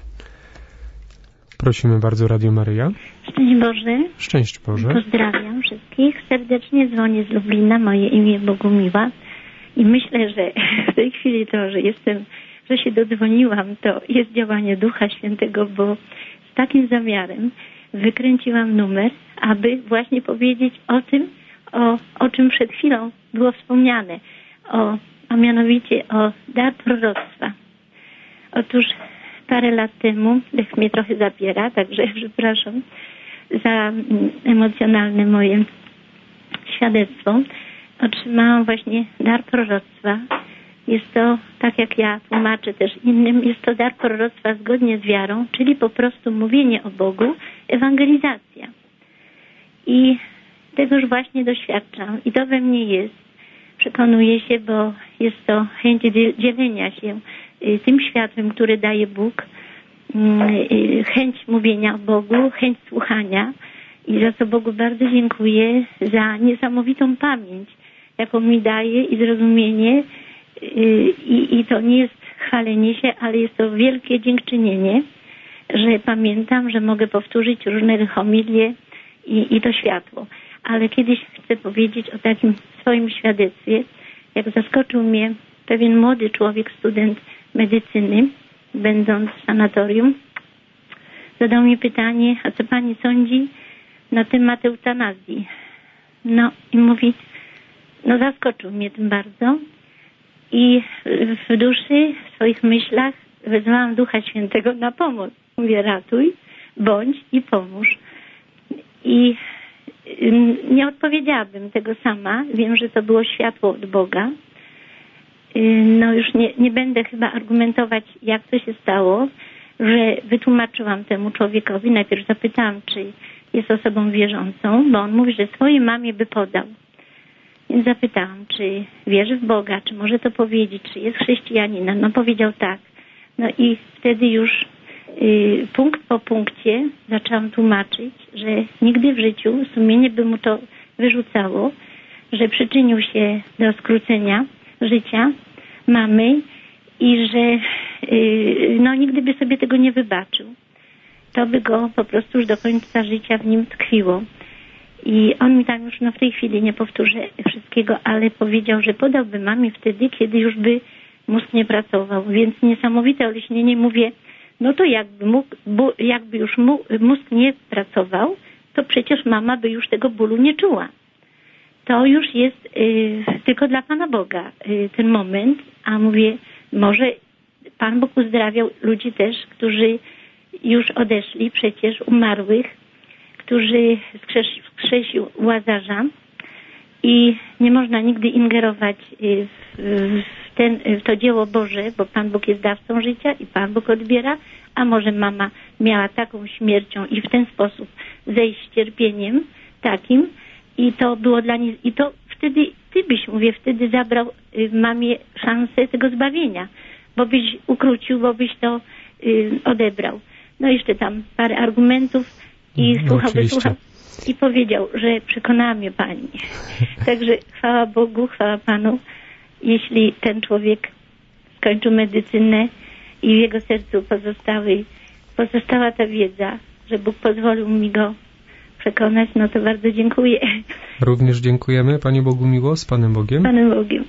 Prosimy bardzo, Radio Maryja. Szczęść Boże. Szczęść Boże. Pozdrawiam wszystkich. Serdecznie dzwonię z Lublina. Moje imię Bogumiła. I myślę, że w tej chwili to, że jestem, że się dodzwoniłam, to jest działanie Ducha Świętego, bo z takim zamiarem wykręciłam numer, aby właśnie powiedzieć o tym, o, o czym przed chwilą było wspomniane, o, a mianowicie o dar proroctwa. Otóż parę lat temu, dech mnie trochę zabiera, także przepraszam za emocjonalne moje świadectwo, otrzymałam właśnie dar proroctwa. Jest to, tak jak ja tłumaczę też innym, jest to dar proroctwa zgodnie z wiarą, czyli po prostu mówienie o Bogu, ewangelizacja. I tego już właśnie doświadczam i to we mnie jest. Przekonuję się, bo jest to chęć dzielenia się tym światłem, który daje Bóg, chęć mówienia o Bogu, chęć słuchania i za co Bogu bardzo dziękuję za niesamowitą pamięć, jaką mi daje i zrozumienie i, i to nie jest chwalenie się, ale jest to wielkie dziękczynienie, że pamiętam, że mogę powtórzyć różne homilie i, i to światło. Ale kiedyś chcę powiedzieć o takim swoim świadectwie, jak zaskoczył mnie pewien młody człowiek, student medycyny, będąc w sanatorium, zadał mi pytanie, a co pani sądzi na temat eutanazji? No i mówi, no zaskoczył mnie tym bardzo i w duszy, w swoich myślach wezwałam Ducha Świętego na pomoc. Mówię, ratuj, bądź i pomóż. I nie odpowiedziałabym tego sama. Wiem, że to było światło od Boga. No już nie, nie będę chyba argumentować, jak to się stało, że wytłumaczyłam temu człowiekowi. Najpierw zapytałam, czy jest osobą wierzącą, bo on mówi, że swojej mamie by podał. Więc zapytałam, czy wierzy w Boga, czy może to powiedzieć, czy jest chrześcijaninem. No powiedział tak. No i wtedy już y, punkt po punkcie zaczęłam tłumaczyć, że nigdy w życiu sumienie by mu to wyrzucało, że przyczynił się do skrócenia życia mamy i że y, no nigdy by sobie tego nie wybaczył. To by go po prostu już do końca życia w nim tkwiło. I on mi tam już no w tej chwili nie powtórzę wszystkiego, ale powiedział, że podałby mamie wtedy, kiedy już by mózg nie pracował. Więc niesamowite olśnienie. Mówię, no to jakby, mógł, bu, jakby już mu, mózg nie pracował, to przecież mama by już tego bólu nie czuła. To już jest y, tylko dla Pana Boga y, ten moment. A mówię, może Pan Bóg uzdrawiał ludzi też, którzy już odeszli, przecież umarłych, którzy wskrzesił Łazarza i nie można nigdy ingerować w, w, ten, w to dzieło Boże, bo Pan Bóg jest dawcą życia i Pan Bóg odbiera, a może mama miała taką śmiercią i w ten sposób zejść z cierpieniem takim i to było dla niej, i to wtedy, ty byś, mówię, wtedy zabrał mamie szansę tego zbawienia, bo byś ukrócił, bo byś to y, odebrał. No jeszcze tam parę argumentów i no, słuchał, wysłuchał i powiedział, że przekonała mnie Pani. Także chwała Bogu, chwała Panu, jeśli ten człowiek skończył medycynę i w jego sercu pozostały, pozostała ta wiedza, że Bóg pozwolił mi go przekonać, no to bardzo dziękuję. Również dziękujemy. Panie Bogu miło, z Panem Bogiem. Panem Bogiem.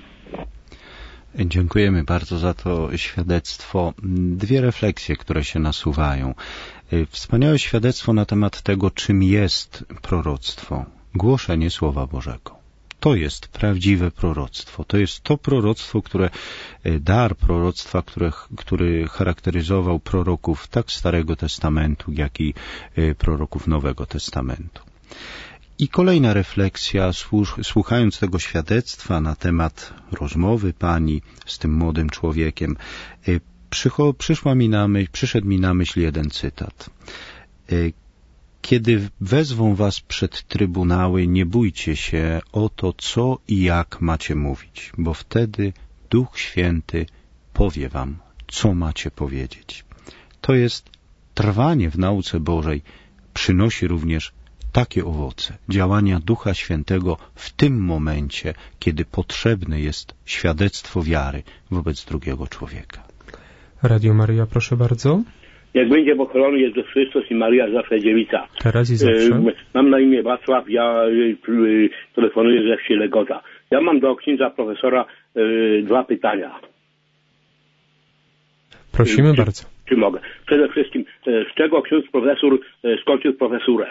Dziękujemy bardzo za to świadectwo. Dwie refleksje, które się nasuwają. Wspaniałe świadectwo na temat tego, czym jest proroctwo. Głoszenie Słowa Bożego. To jest prawdziwe proroctwo. To jest to proroctwo, które, dar proroctwa, które, który charakteryzował proroków tak Starego Testamentu, jak i proroków Nowego Testamentu. I kolejna refleksja, słuchając tego świadectwa na temat rozmowy pani z tym młodym człowiekiem, przyszła mi na myśl, przyszedł mi na myśl jeden cytat. Kiedy wezwą was przed trybunały, nie bójcie się o to, co i jak macie mówić, bo wtedy Duch Święty powie wam, co macie powiedzieć. To jest trwanie w nauce Bożej, przynosi również takie owoce działania Ducha Świętego w tym momencie, kiedy potrzebne jest świadectwo wiary wobec drugiego człowieka. Radio Maryja, proszę bardzo. Jak będzie pochwalony Jezus Chrystus i Maria zawsze dziewica. Teraz i zawsze. Mam na imię Wacław, ja telefonuję ze wsi Legota. Ja mam do księdza profesora dwa pytania. Prosimy czy, bardzo. Czy mogę? Przede wszystkim, z czego ksiądz profesor skończył profesurę?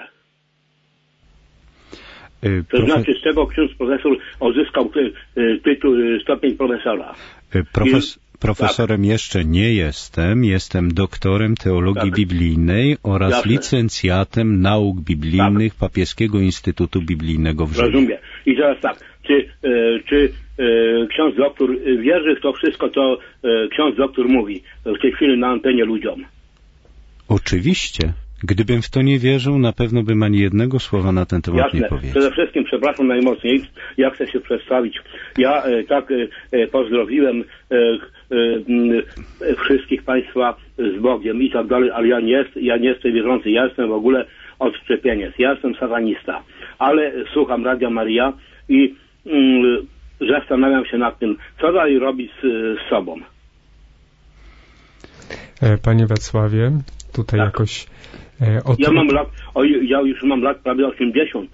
To Profe... znaczy, z czego ksiądz profesor uzyskał tytuł, stopień profesora? Profes... Profesorem tak. jeszcze nie jestem. Jestem doktorem teologii tak. biblijnej oraz Jasne. licencjatem nauk biblijnych tak. Papieskiego Instytutu Biblijnego w Rzymie. Rozumiem. I teraz tak, czy, e, czy e, ksiądz doktor wierzy w to wszystko, co e, ksiądz doktor mówi w tej chwili na antenie ludziom? Oczywiście. Gdybym w to nie wierzył, na pewno bym ani jednego słowa na ten temat Jasne. nie powiedział. Przede wszystkim, przepraszam najmocniej, ja chcę się przedstawić. Ja e, tak e, pozdrowiłem e, e, wszystkich Państwa z Bogiem i tak dalej, ale ja nie, jest, ja nie jestem wierzący, ja jestem w ogóle odszczepieniec, ja jestem satanista. Ale słucham Radia Maryja i mm, zastanawiam się nad tym, co dalej robić z, z sobą. Panie Wacławie, tutaj tak. jakoś Od... Ja mam lat, o, ja już mam lat prawie osiemdziesiąt.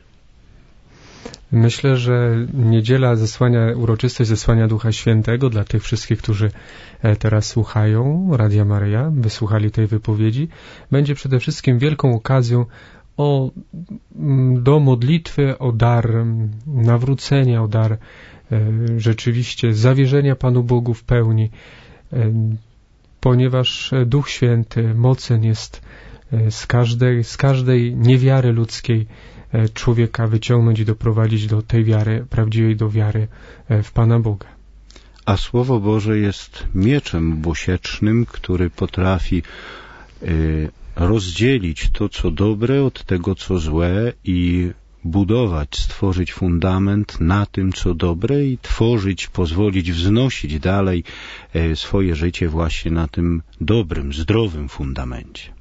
Myślę, że niedziela zesłania, uroczystość zesłania Ducha Świętego dla tych wszystkich, którzy teraz słuchają Radia Maryja, wysłuchali tej wypowiedzi, będzie przede wszystkim wielką okazją o, do modlitwy, o dar nawrócenia, o dar rzeczywiście zawierzenia Panu Bogu w pełni, ponieważ Duch Święty mocen jest z każdej, z każdej niewiary ludzkiej człowieka wyciągnąć i doprowadzić do tej wiary, prawdziwej do wiary w Pana Boga. A Słowo Boże jest mieczem bosiecznym, który potrafi y, rozdzielić to, co dobre, od tego, co złe i budować, stworzyć fundament na tym, co dobre i tworzyć, pozwolić wznosić dalej y, swoje życie właśnie na tym dobrym, zdrowym fundamencie.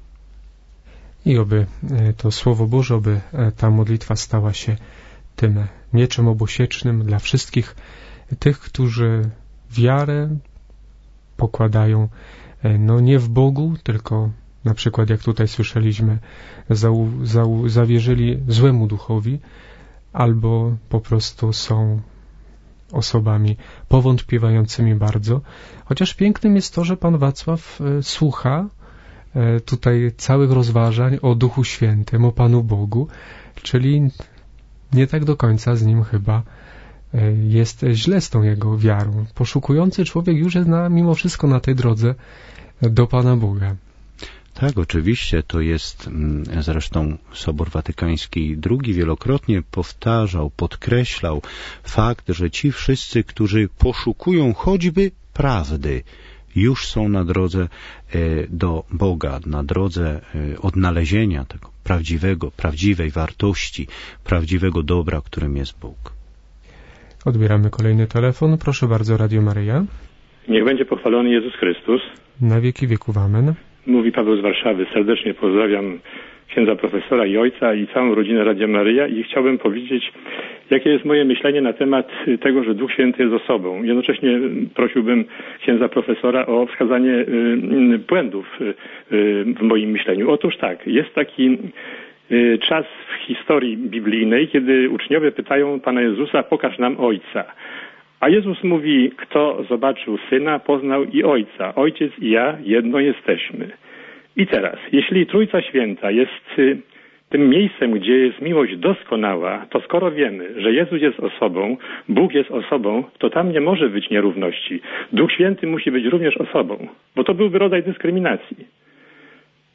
I oby to Słowo Boże, oby ta modlitwa stała się tym mieczem obosiecznym dla wszystkich tych, którzy wiarę pokładają no nie w Bogu, tylko na przykład jak tutaj słyszeliśmy, zau, zau, zawierzyli złemu duchowi, albo po prostu są osobami powątpiewającymi bardzo. Chociaż pięknym jest to, że Pan Wacław słucha tutaj całych rozważań o Duchu Świętym, o Panu Bogu, czyli nie tak do końca z nim chyba jest źle z tą jego wiarą. Poszukujący człowiek już jest na, mimo wszystko na tej drodze do Pana Boga. Tak, oczywiście to jest, zresztą Sobór Watykański drugi wielokrotnie powtarzał, podkreślał fakt, że ci wszyscy, którzy poszukują choćby prawdy, już są na drodze do Boga, na drodze odnalezienia tego prawdziwego, prawdziwej wartości, prawdziwego dobra, którym jest Bóg. Odbieramy kolejny telefon. Proszę bardzo, Radio Maryja. Niech będzie pochwalony Jezus Chrystus. Na wieki wieków. Amen. Mówi Paweł z Warszawy. Serdecznie pozdrawiam księdza profesora i ojca i całą rodzinę Radia Maryja i chciałbym powiedzieć, jakie jest moje myślenie na temat tego, że Duch Święty jest osobą. Jednocześnie prosiłbym księdza profesora o wskazanie błędów w moim myśleniu. Otóż tak, jest taki czas w historii biblijnej, kiedy uczniowie pytają Pana Jezusa, pokaż nam Ojca. A Jezus mówi, kto zobaczył Syna, poznał i Ojca. Ojciec i ja jedno jesteśmy. I teraz, jeśli Trójca Święta jest tym miejscem, gdzie jest miłość doskonała, to skoro wiemy, że Jezus jest osobą, Bóg jest osobą, to tam nie może być nierówności. Duch Święty musi być również osobą, bo to byłby rodzaj dyskryminacji.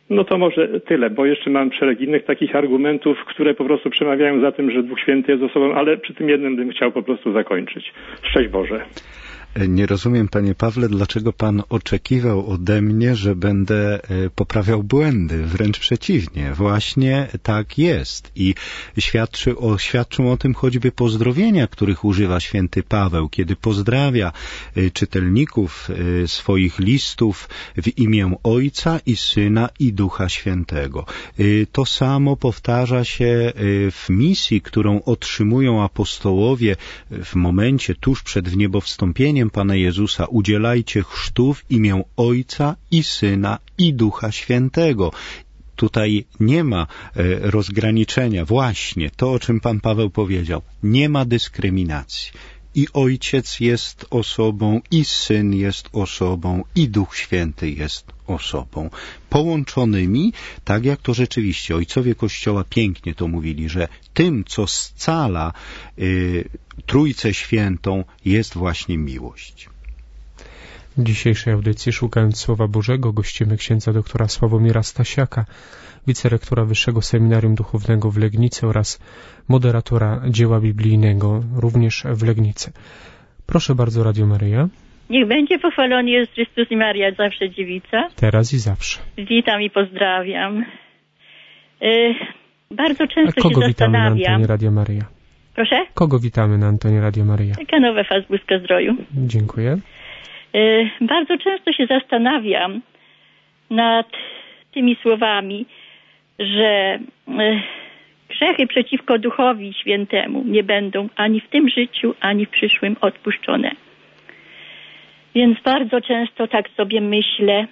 No to może tyle, bo jeszcze mam szereg innych takich argumentów, które po prostu przemawiają za tym, że Duch Święty jest osobą, ale przy tym jednym bym chciał po prostu zakończyć. Szczęść Boże. Nie rozumiem, panie Pawle, dlaczego pan oczekiwał ode mnie, że będę poprawiał błędy. Wręcz przeciwnie. Właśnie tak jest. I świadczy o, świadczą o tym choćby pozdrowienia, których używa święty Paweł, kiedy pozdrawia czytelników swoich listów w imię Ojca i Syna i Ducha Świętego. To samo powtarza się w misji, którą otrzymują apostołowie w momencie tuż przed wniebowstąpieniem Pana Jezusa. Udzielajcie chrztu w imię Ojca i Syna i Ducha Świętego. Tutaj nie ma e, rozgraniczenia. Właśnie to, o czym Pan Paweł powiedział. Nie ma dyskryminacji. I Ojciec jest osobą, i Syn jest osobą, i Duch Święty jest osobą. Połączonymi, tak jak to rzeczywiście ojcowie Kościoła pięknie to mówili, że tym, co scala y, Trójcę Świętą, jest właśnie miłość. W dzisiejszej audycji, szukając Słowa Bożego, gościmy księdza doktora Sławomira Stasiaka, wicerektora Wyższego Seminarium Duchownego w Legnicy oraz moderatora dzieła biblijnego również w Legnicy. Proszę bardzo, Radio Maryja. Niech będzie pochwalony Jezus Chrystus i Maria, zawsze dziewica. Teraz i zawsze. Witam i pozdrawiam. Yy, bardzo często A kogo się witamy zastanawiam. na antenie Radio Maryja? Proszę? Kogo witamy na antenie Radio Maryja? Kanowe Faz Błyska Zdroju. Dziękuję. Yy, bardzo często się zastanawiam nad tymi słowami, że yy, grzechy przeciwko Duchowi Świętemu nie będą ani w tym życiu, ani w przyszłym odpuszczone. Więc bardzo często tak sobie myślę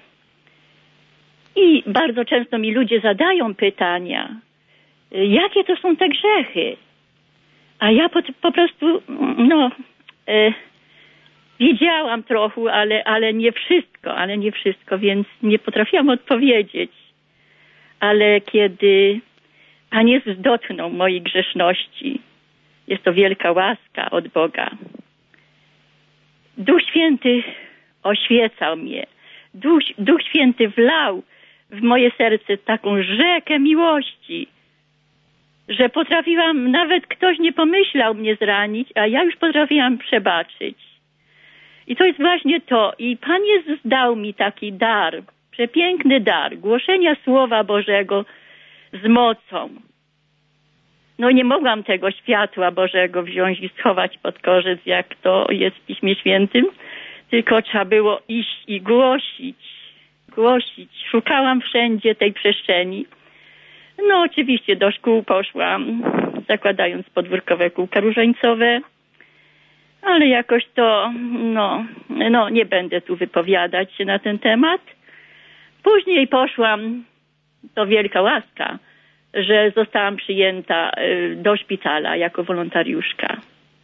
i bardzo często mi ludzie zadają pytania, jakie to są te grzechy? A ja po, po prostu, no, e, wiedziałam trochę, ale, ale nie wszystko, ale nie wszystko, więc nie potrafiłam odpowiedzieć. Ale kiedy Pan Jezus dotknął mojej grzeszności, jest to wielka łaska od Boga. Duch Święty oświecał mnie. Duch, Duch Święty wlał w moje serce taką rzekę miłości, że potrafiłam, nawet ktoś nie pomyślał mnie zranić, a ja już potrafiłam przebaczyć. I to jest właśnie to. I Pan Jezus dał mi taki dar, przepiękny dar, głoszenia Słowa Bożego z mocą. No nie mogłam tego światła Bożego wziąć i schować pod korzec, jak to jest w Piśmie Świętym, tylko trzeba było iść i głosić, głosić. Szukałam wszędzie tej przestrzeni. No oczywiście do szkół poszłam, zakładając podwórkowe kółka różańcowe, ale jakoś to, no, no nie będę tu wypowiadać się na ten temat. Później poszłam, to wielka łaska, że zostałam przyjęta do szpitala jako wolontariuszka.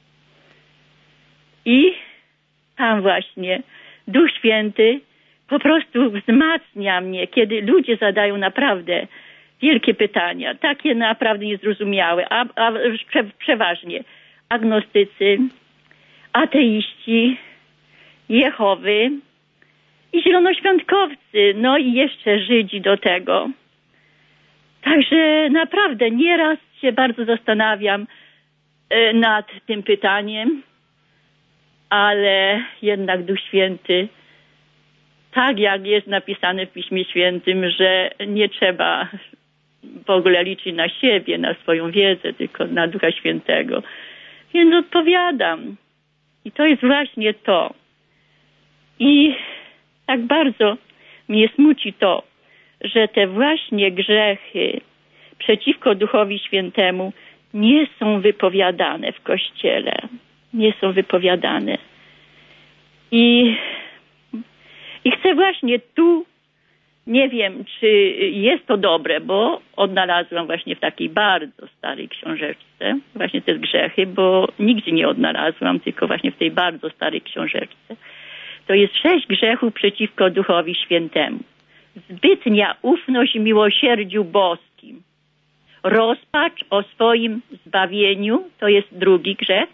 I tam właśnie Duch Święty po prostu wzmacnia mnie, kiedy ludzie zadają naprawdę wielkie pytania, takie naprawdę niezrozumiałe, a, a prze, przeważnie agnostycy, ateiści, Jehowy i zielonoświątkowcy, no i jeszcze Żydzi do tego. Także naprawdę nieraz się bardzo zastanawiam nad tym pytaniem, ale jednak Duch Święty, tak jak jest napisane w Piśmie Świętym, że nie trzeba w ogóle liczyć na siebie, na swoją wiedzę, tylko na Ducha Świętego. Więc odpowiadam. I to jest właśnie to. I tak bardzo mnie smuci to, że te właśnie grzechy przeciwko Duchowi Świętemu nie są wypowiadane w Kościele. Nie są wypowiadane. I, i chcę właśnie tu, nie wiem, czy jest to dobre, bo odnalazłam właśnie w takiej bardzo starej książeczce właśnie te grzechy, bo nigdzie nie odnalazłam, tylko właśnie w tej bardzo starej książeczce. To jest sześć grzechów przeciwko Duchowi Świętemu. Zbytnia ufność miłosierdziu boskim. Rozpacz o swoim zbawieniu, to jest drugi grzech.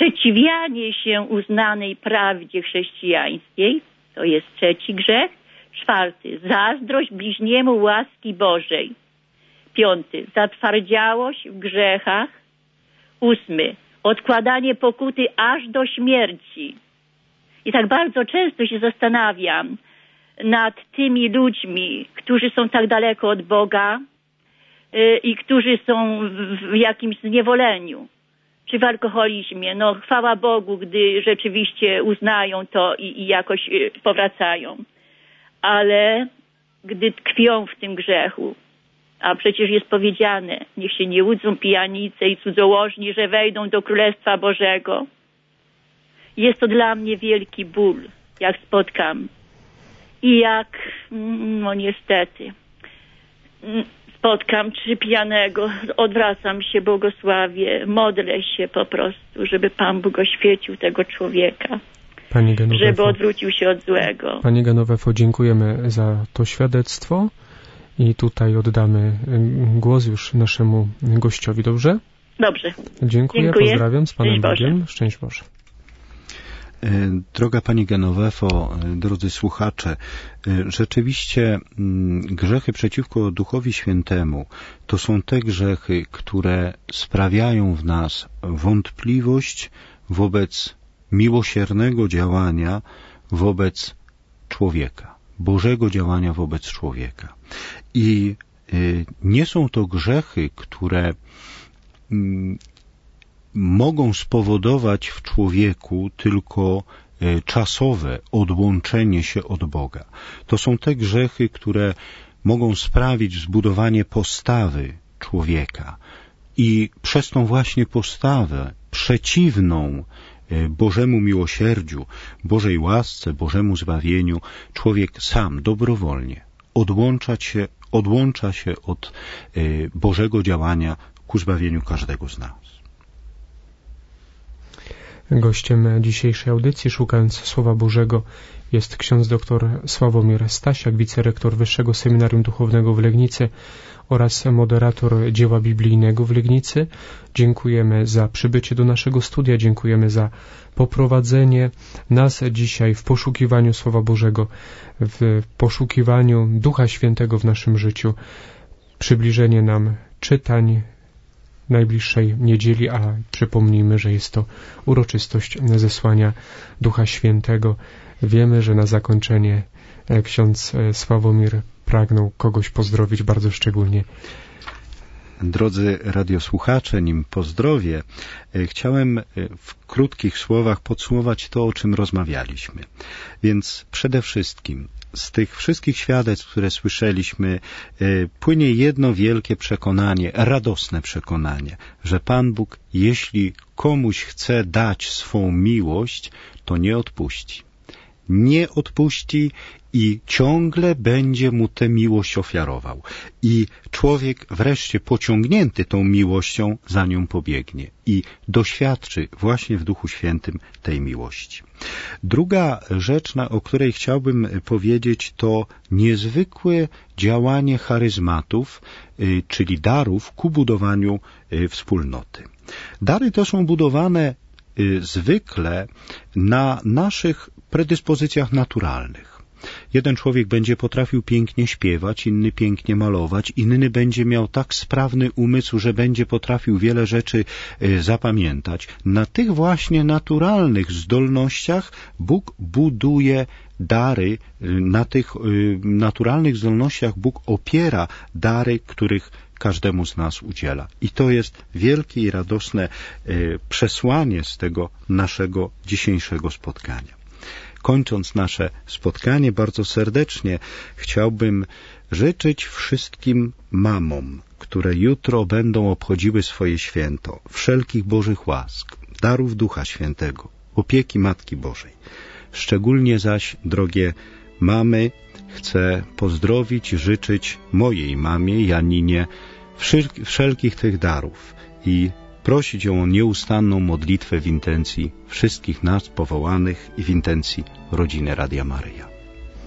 Sprzeciwianie się uznanej prawdzie chrześcijańskiej, to jest trzeci grzech. Czwarty, zazdrość bliźniemu łaski Bożej. Piąty, zatwardziałość w grzechach. Ósmy, odkładanie pokuty aż do śmierci. I tak bardzo często się zastanawiam nad tymi ludźmi, którzy są tak daleko od Boga yy, i którzy są w, w jakimś zniewoleniu, czy w alkoholizmie. No chwała Bogu, gdy rzeczywiście uznają to i, i jakoś yy, powracają. Ale gdy tkwią w tym grzechu, a przecież jest powiedziane, niech się nie łudzą pijanice i cudzołożni, że wejdą do Królestwa Bożego. Jest to dla mnie wielki ból, jak spotkam. I jak, no niestety, spotkam czy pijanego, odwracam się, błogosławię, modlę się po prostu, żeby Pan Bóg oświecił tego człowieka. Pani Genowefo, żeby odwrócił się od złego. Pani Genowefo, dziękujemy za to świadectwo i tutaj oddamy głos już naszemu gościowi, dobrze? Dobrze. Dziękuję, Dziękuję. Pozdrawiam z Panem Szczęść Boże. Bogiem. Szczęść Boże. Droga Pani Genowefo, drodzy słuchacze, rzeczywiście grzechy przeciwko Duchowi Świętemu to są te grzechy, które sprawiają w nas wątpliwość wobec miłosiernego działania wobec człowieka, Bożego działania wobec człowieka. I nie są to grzechy, które mogą spowodować w człowieku tylko czasowe odłączenie się od Boga. To są te grzechy, które mogą sprawić zbudowanie postawy człowieka i przez tą właśnie postawę przeciwną Bożemu miłosierdziu, Bożej łasce, Bożemu zbawieniu, człowiek sam dobrowolnie odłącza się, odłącza się od Bożego działania ku zbawieniu każdego z nas. Gościem dzisiejszej audycji, szukając Słowa Bożego, jest ksiądz dr Sławomir Stasiak, wicerektor Wyższego Seminarium Duchownego w Legnicy oraz moderator dzieła biblijnego w Legnicy. Dziękujemy za przybycie do naszego studia, dziękujemy za poprowadzenie nas dzisiaj w poszukiwaniu Słowa Bożego, w poszukiwaniu Ducha Świętego w naszym życiu, przybliżenie nam czytań najbliższej niedzieli, a przypomnijmy, że jest to uroczystość zesłania Ducha Świętego. Wiemy, że na zakończenie ksiądz Sławomir pragnął kogoś pozdrowić bardzo szczególnie. Drodzy radiosłuchacze, nim pozdrowię, chciałem w krótkich słowach podsumować to, o czym rozmawialiśmy. Więc przede wszystkim z tych wszystkich świadectw, które słyszeliśmy, płynie jedno wielkie przekonanie, radosne przekonanie, że Pan Bóg, jeśli komuś chce dać swą miłość, to nie odpuści. Nie odpuści i ciągle będzie mu tę miłość ofiarował. I człowiek wreszcie pociągnięty tą miłością za nią pobiegnie i doświadczy właśnie w Duchu Świętym tej miłości. Druga rzecz, o której chciałbym powiedzieć, to niezwykłe działanie charyzmatów, czyli darów ku budowaniu wspólnoty. Dary te są budowane zwykle na naszych predyspozycjach naturalnych. Jeden człowiek będzie potrafił pięknie śpiewać, inny pięknie malować, inny będzie miał tak sprawny umysł, że będzie potrafił wiele rzeczy zapamiętać. Na tych właśnie naturalnych zdolnościach Bóg buduje dary, na tych naturalnych zdolnościach Bóg opiera dary, których każdemu z nas udziela. I to jest wielkie i radosne przesłanie z tego naszego dzisiejszego spotkania. Kończąc nasze spotkanie bardzo serdecznie, chciałbym życzyć wszystkim mamom, które jutro będą obchodziły swoje święto, wszelkich Bożych łask, darów Ducha Świętego, opieki Matki Bożej. Szczególnie zaś, drogie mamy, chcę pozdrowić i życzyć mojej mamie, Janinie, wszelkich tych darów i prosić ją o nieustanną modlitwę w intencji wszystkich nas powołanych i w intencji rodziny Radia Maryja.